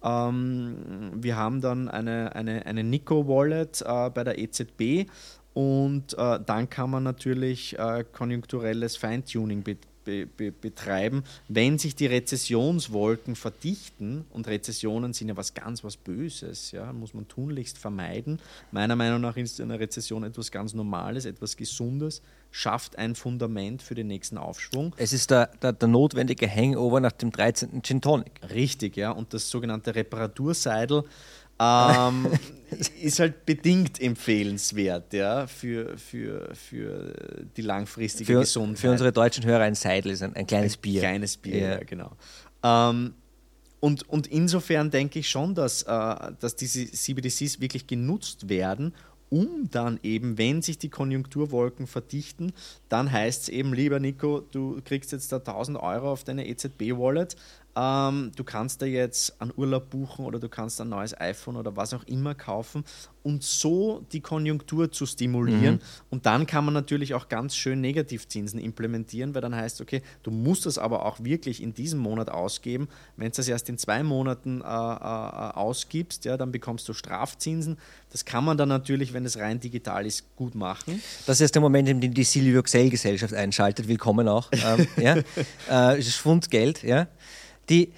Ähm, wir haben dann eine, eine, eine Nico-Wallet äh, bei der E Z B und äh, dann kann man natürlich äh, konjunkturelles Feintuning be be be betreiben. Wenn sich die Rezessionswolken verdichten, und Rezessionen sind ja was ganz was Böses, ja, muss man tunlichst vermeiden. Meiner Meinung nach ist eine Rezession etwas ganz Normales, etwas Gesundes, schafft ein Fundament für den nächsten Aufschwung. Es ist der, der, der notwendige Hangover nach dem dreizehnten Gin Tonic. Richtig, ja, und das sogenannte Reparaturseidel ähm, ist halt bedingt empfehlenswert, ja, für, für, für die langfristige für, Gesundheit. Für unsere deutschen Hörer ein Seidel ist ein, ein kleines ein Bier. Kleines Bier, ja, ja, genau. Ähm, und, und insofern denke ich schon, dass, äh, dass diese C B D Cs wirklich genutzt werden, um dann eben, wenn sich die Konjunkturwolken verdichten, dann heißt es eben, lieber Nico, du kriegst jetzt da tausend Euro auf deine E Z B-Wallet, ähm, du kannst da jetzt einen Urlaub buchen oder du kannst ein neues iPhone oder was auch immer kaufen und so die Konjunktur zu stimulieren. Mhm. Und dann kann man natürlich auch ganz schön Negativzinsen implementieren, weil dann heißt, okay, du musst das aber auch wirklich in diesem Monat ausgeben. Wenn du das erst in zwei Monaten äh, äh, ausgibst, ja, dann bekommst du Strafzinsen. Das kann man dann natürlich, wenn es rein digital ist, gut machen. Das ist der Moment, in dem die Silvio Xell-Gesellschaft einschaltet. Willkommen auch. ähm, ja. äh, es ist Fundgeld, ja. Die,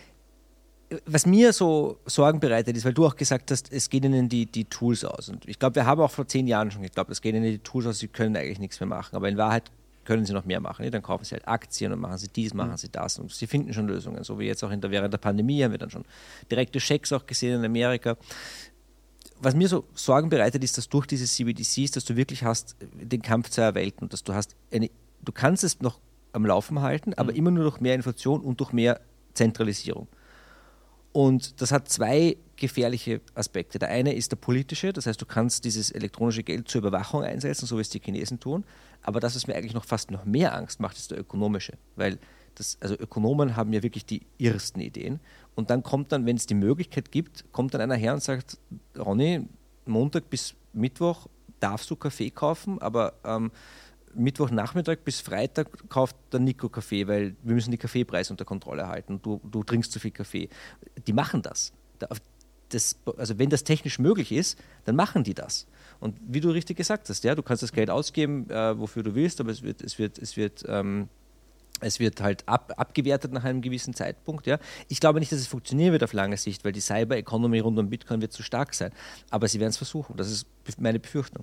was mir so Sorgen bereitet ist, weil du auch gesagt hast, es gehen ihnen die, die Tools aus. Und ich glaube, wir haben auch vor zehn Jahren schon geglaubt, es gehen ihnen die Tools aus, sie können eigentlich nichts mehr machen. Aber in Wahrheit können sie noch mehr machen. Nicht? Dann kaufen sie halt Aktien und machen sie dies, machen mhm. sie das. Und sie finden schon Lösungen. So wie jetzt auch in der, während der Pandemie haben wir dann schon direkte Schecks auch gesehen in Amerika. Was mir so Sorgen bereitet, ist, dass durch diese C B D Cs, dass du wirklich hast den Kampf zweier Welten. Dass du hast eine, du kannst es noch am Laufen halten, aber mhm. immer nur durch mehr Inflation und durch mehr Zentralisierung. Und das hat zwei gefährliche Aspekte. Der eine ist der politische, das heißt, du kannst dieses elektronische Geld zur Überwachung einsetzen, so wie es die Chinesen tun. Aber das, was mir eigentlich noch fast noch mehr Angst macht, ist der ökonomische. Weil das, also Ökonomen haben ja wirklich die irrsten Ideen. Und dann kommt dann, wenn es die Möglichkeit gibt, kommt dann einer her und sagt, Ronny, Montag bis Mittwoch darfst du Kaffee kaufen, aber ähm, Mittwochnachmittag bis Freitag kauft der Nico Kaffee, weil wir müssen die Kaffeepreise unter Kontrolle halten. Du, du trinkst zu viel Kaffee. Die machen das. das. Also wenn das technisch möglich ist, dann machen die das. Und wie du richtig gesagt hast, ja, du kannst das Geld ausgeben, äh, wofür du willst, aber es wird, es wird, es wird, ähm, es wird halt ab, abgewertet nach einem gewissen Zeitpunkt. Ja. Ich glaube nicht, dass es funktionieren wird auf lange Sicht, weil die Cyber-Economy rund um Bitcoin wird zu stark sein. Aber sie werden es versuchen. Das ist meine Befürchtung.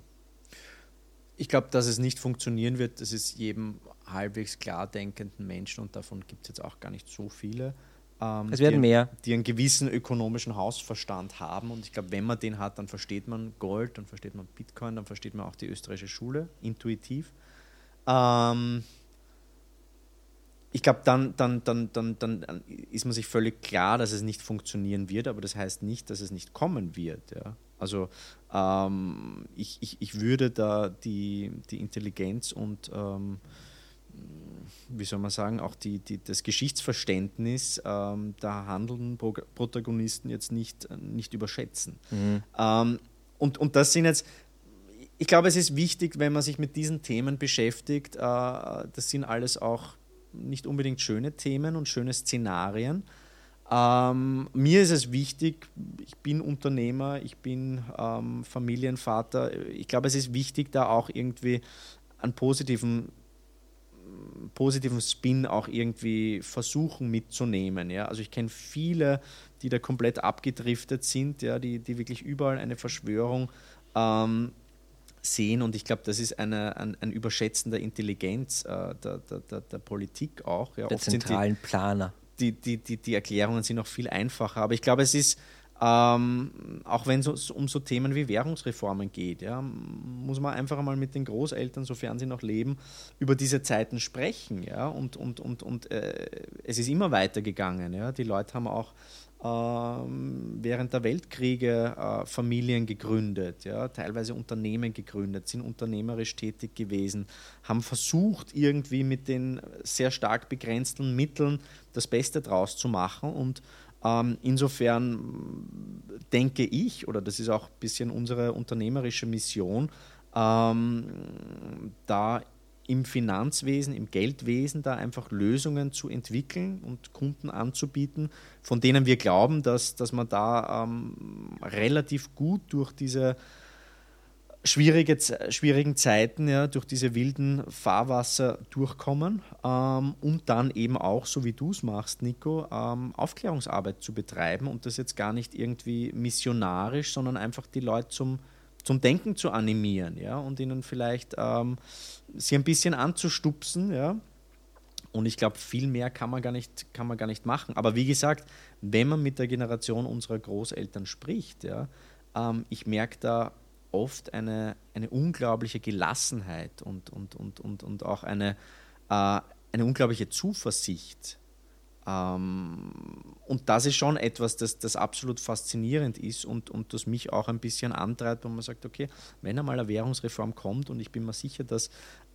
Ich glaube, dass es nicht funktionieren wird, das ist jedem halbwegs klar denkenden Menschen, und davon gibt es jetzt auch gar nicht so viele, ähm, es werden die, mehr. die einen gewissen ökonomischen Hausverstand haben. Und ich glaube, wenn man den hat, dann versteht man Gold, dann versteht man Bitcoin, dann versteht man auch die österreichische Schule, intuitiv. Ähm, ich glaube, dann, dann, dann, dann, dann ist man sich völlig klar, dass es nicht funktionieren wird, aber das heißt nicht, dass es nicht kommen wird. Ja? Also ähm, ich, ich, ich würde da die, die Intelligenz und ähm, wie soll man sagen, auch die, die, das Geschichtsverständnis ähm, der handelnden Pro- Protagonisten jetzt nicht, nicht überschätzen. Mhm. Ähm, und, und das sind jetzt, ich glaube, es ist wichtig, wenn man sich mit diesen Themen beschäftigt, äh, das sind alles auch nicht unbedingt schöne Themen und schöne Szenarien. Ähm, mir ist es wichtig, ich bin Unternehmer, ich bin ähm, Familienvater, ich glaube, es ist wichtig, da auch irgendwie einen positiven, positiven Spin auch irgendwie versuchen mitzunehmen. Ja? Also ich kenne viele, die da komplett abgedriftet sind, ja, die, die wirklich überall eine Verschwörung ähm, sehen und ich glaube, das ist eine, ein, ein Überschätzen der Intelligenz äh, der, der, der, der Politik auch. Ja, der oft sind zentralen die, Planer. Die, die, die, die Erklärungen sind noch viel einfacher, aber ich glaube, es ist Ähm, auch wenn es um so Themen wie Währungsreformen geht, ja, muss man einfach einmal mit den Großeltern, sofern sie noch leben, über diese Zeiten sprechen. Ja, und und, und, und äh, es ist immer weitergegangen. Ja. Die Leute haben auch ähm, während der Weltkriege äh, Familien gegründet, ja, teilweise Unternehmen gegründet, sind unternehmerisch tätig gewesen, haben versucht, irgendwie mit den sehr stark begrenzten Mitteln das Beste draus zu machen und Ähm, insofern denke ich, oder das ist auch ein bisschen unsere unternehmerische Mission, ähm, da im Finanzwesen, im Geldwesen da einfach Lösungen zu entwickeln und Kunden anzubieten, von denen wir glauben, dass, dass man da ähm, relativ gut durch diese Schwierige, schwierigen Zeiten, ja, durch diese wilden Fahrwasser durchkommen ähm, und dann eben auch, so wie du es machst, Nico, ähm, Aufklärungsarbeit zu betreiben und das jetzt gar nicht irgendwie missionarisch, sondern einfach die Leute zum, zum Denken zu animieren, ja, und ihnen vielleicht ähm, sie ein bisschen anzustupsen, ja. Und ich glaube, viel mehr kann man gar nicht, kann man gar nicht machen. Aber wie gesagt, wenn man mit der Generation unserer Großeltern spricht, ja, ähm, ich merke da oft eine, eine unglaubliche Gelassenheit und, und, und, und, und auch eine, äh, eine unglaubliche Zuversicht. Ähm, und das ist schon etwas, das, das absolut faszinierend ist und, und das mich auch ein bisschen antreibt, wo man sagt, okay, wenn einmal eine Währungsreform kommt und ich bin mir sicher, dass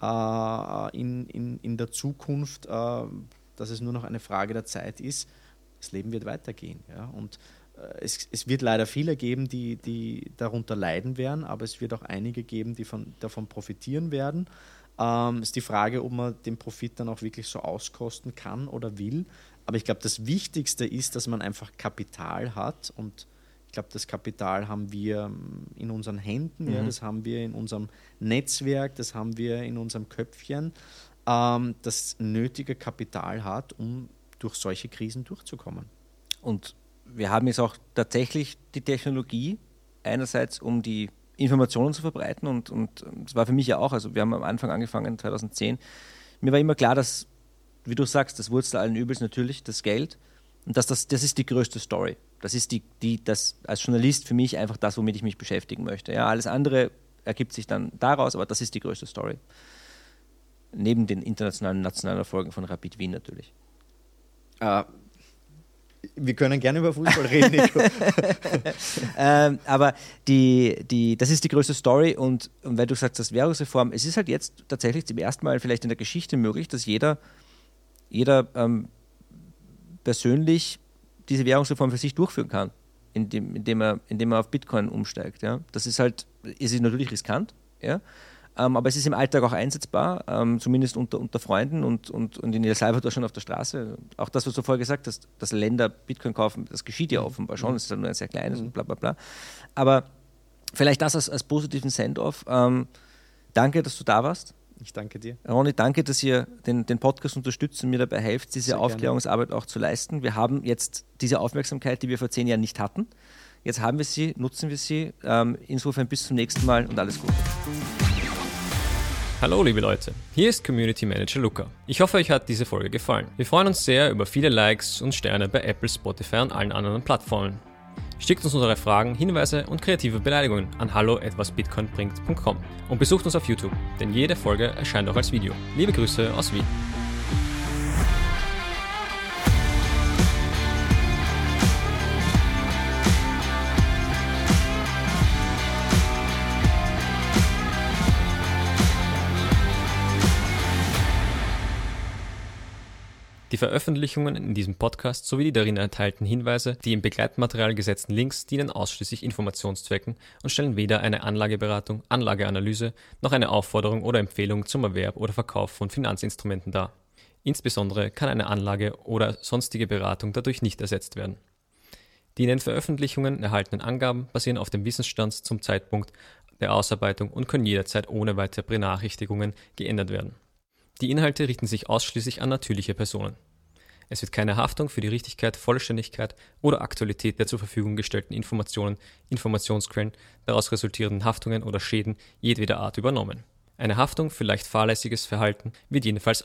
äh, in, in, in der Zukunft, äh, dass es nur noch eine Frage der Zeit ist, das Leben wird weitergehen. Ja? Und Es, es wird leider viele geben, die, die darunter leiden werden, aber es wird auch einige geben, die von, davon profitieren werden. Ähm, ist die Frage, ob man den Profit dann auch wirklich so auskosten kann oder will. Aber ich glaube, das Wichtigste ist, dass man einfach Kapital hat und ich glaube, das Kapital haben wir in unseren Händen, mhm. ja, das haben wir in unserem Netzwerk, das haben wir in unserem Köpfchen, ähm, das nötige Kapital hat, um durch solche Krisen durchzukommen. Und wir haben jetzt auch tatsächlich die Technologie, einerseits um die Informationen zu verbreiten und, und das war für mich ja auch, also wir haben am Anfang angefangen, zweitausendzehn, mir war immer klar, dass, wie du sagst, das Wurzel allen Übels natürlich das Geld und dass das, das ist die größte Story. Das ist die, die, das als Journalist für mich einfach das, womit ich mich beschäftigen möchte. Ja, alles andere ergibt sich dann daraus, aber das ist die größte Story. Neben den internationalen, nationalen Erfolgen von Rapid Wien natürlich. Uh. Wir können gerne über Fußball reden, Nico. ähm, aber die, die, das ist die größte Story und, und weil du sagst, das Währungsreform, es ist halt jetzt tatsächlich zum ersten Mal vielleicht in der Geschichte möglich, dass jeder, jeder ähm, persönlich diese Währungsreform für sich durchführen kann, indem, indem, er, indem er auf Bitcoin umsteigt. Ja? Das ist halt, es ist natürlich riskant, ja? Ähm, aber es ist im Alltag auch einsetzbar, ähm, zumindest unter, unter Freunden und, und, und in El Salvador schon auf der Straße. Auch das, was du vorher gesagt hast, dass Länder Bitcoin kaufen, das geschieht ja offenbar schon, es ist halt nur ein sehr kleines und bla bla bla. Aber vielleicht das als, als positiven Send-off. Ähm, danke, dass du da warst. Ich danke dir. Ronny, danke, dass ihr den, den Podcast unterstützt und mir dabei helft, diese sehr Aufklärungsarbeit gerne auch zu leisten. Wir haben jetzt diese Aufmerksamkeit, die wir vor zehn Jahren nicht hatten. Jetzt haben wir sie, nutzen wir sie. Ähm, insofern bis zum nächsten Mal und alles Gute. Hallo liebe Leute, hier ist Community Manager Luca. Ich hoffe, euch hat diese Folge gefallen. Wir freuen uns sehr über viele Likes und Sterne bei Apple, Spotify und allen anderen Plattformen. Schickt uns eure Fragen, Hinweise und kreative Beleidigungen an hallo at was bitcoin bringt punkt com und besucht uns auf YouTube, denn jede Folge erscheint auch als Video. Liebe Grüße aus Wien. Die Veröffentlichungen in diesem Podcast sowie die darin enthaltenen Hinweise, die im Begleitmaterial gesetzten Links dienen ausschließlich Informationszwecken und stellen weder eine Anlageberatung, Anlageanalyse noch eine Aufforderung oder Empfehlung zum Erwerb oder Verkauf von Finanzinstrumenten dar. Insbesondere kann eine Anlage oder sonstige Beratung dadurch nicht ersetzt werden. Die in den Veröffentlichungen erhaltenen Angaben basieren auf dem Wissensstand zum Zeitpunkt der Ausarbeitung und können jederzeit ohne weitere Benachrichtigungen geändert werden. Die Inhalte richten sich ausschließlich an natürliche Personen. Es wird keine Haftung für die Richtigkeit, Vollständigkeit oder Aktualität der zur Verfügung gestellten Informationen, Informationsquellen, daraus resultierenden Haftungen oder Schäden jedweder Art übernommen. Eine Haftung für leicht fahrlässiges Verhalten wird jedenfalls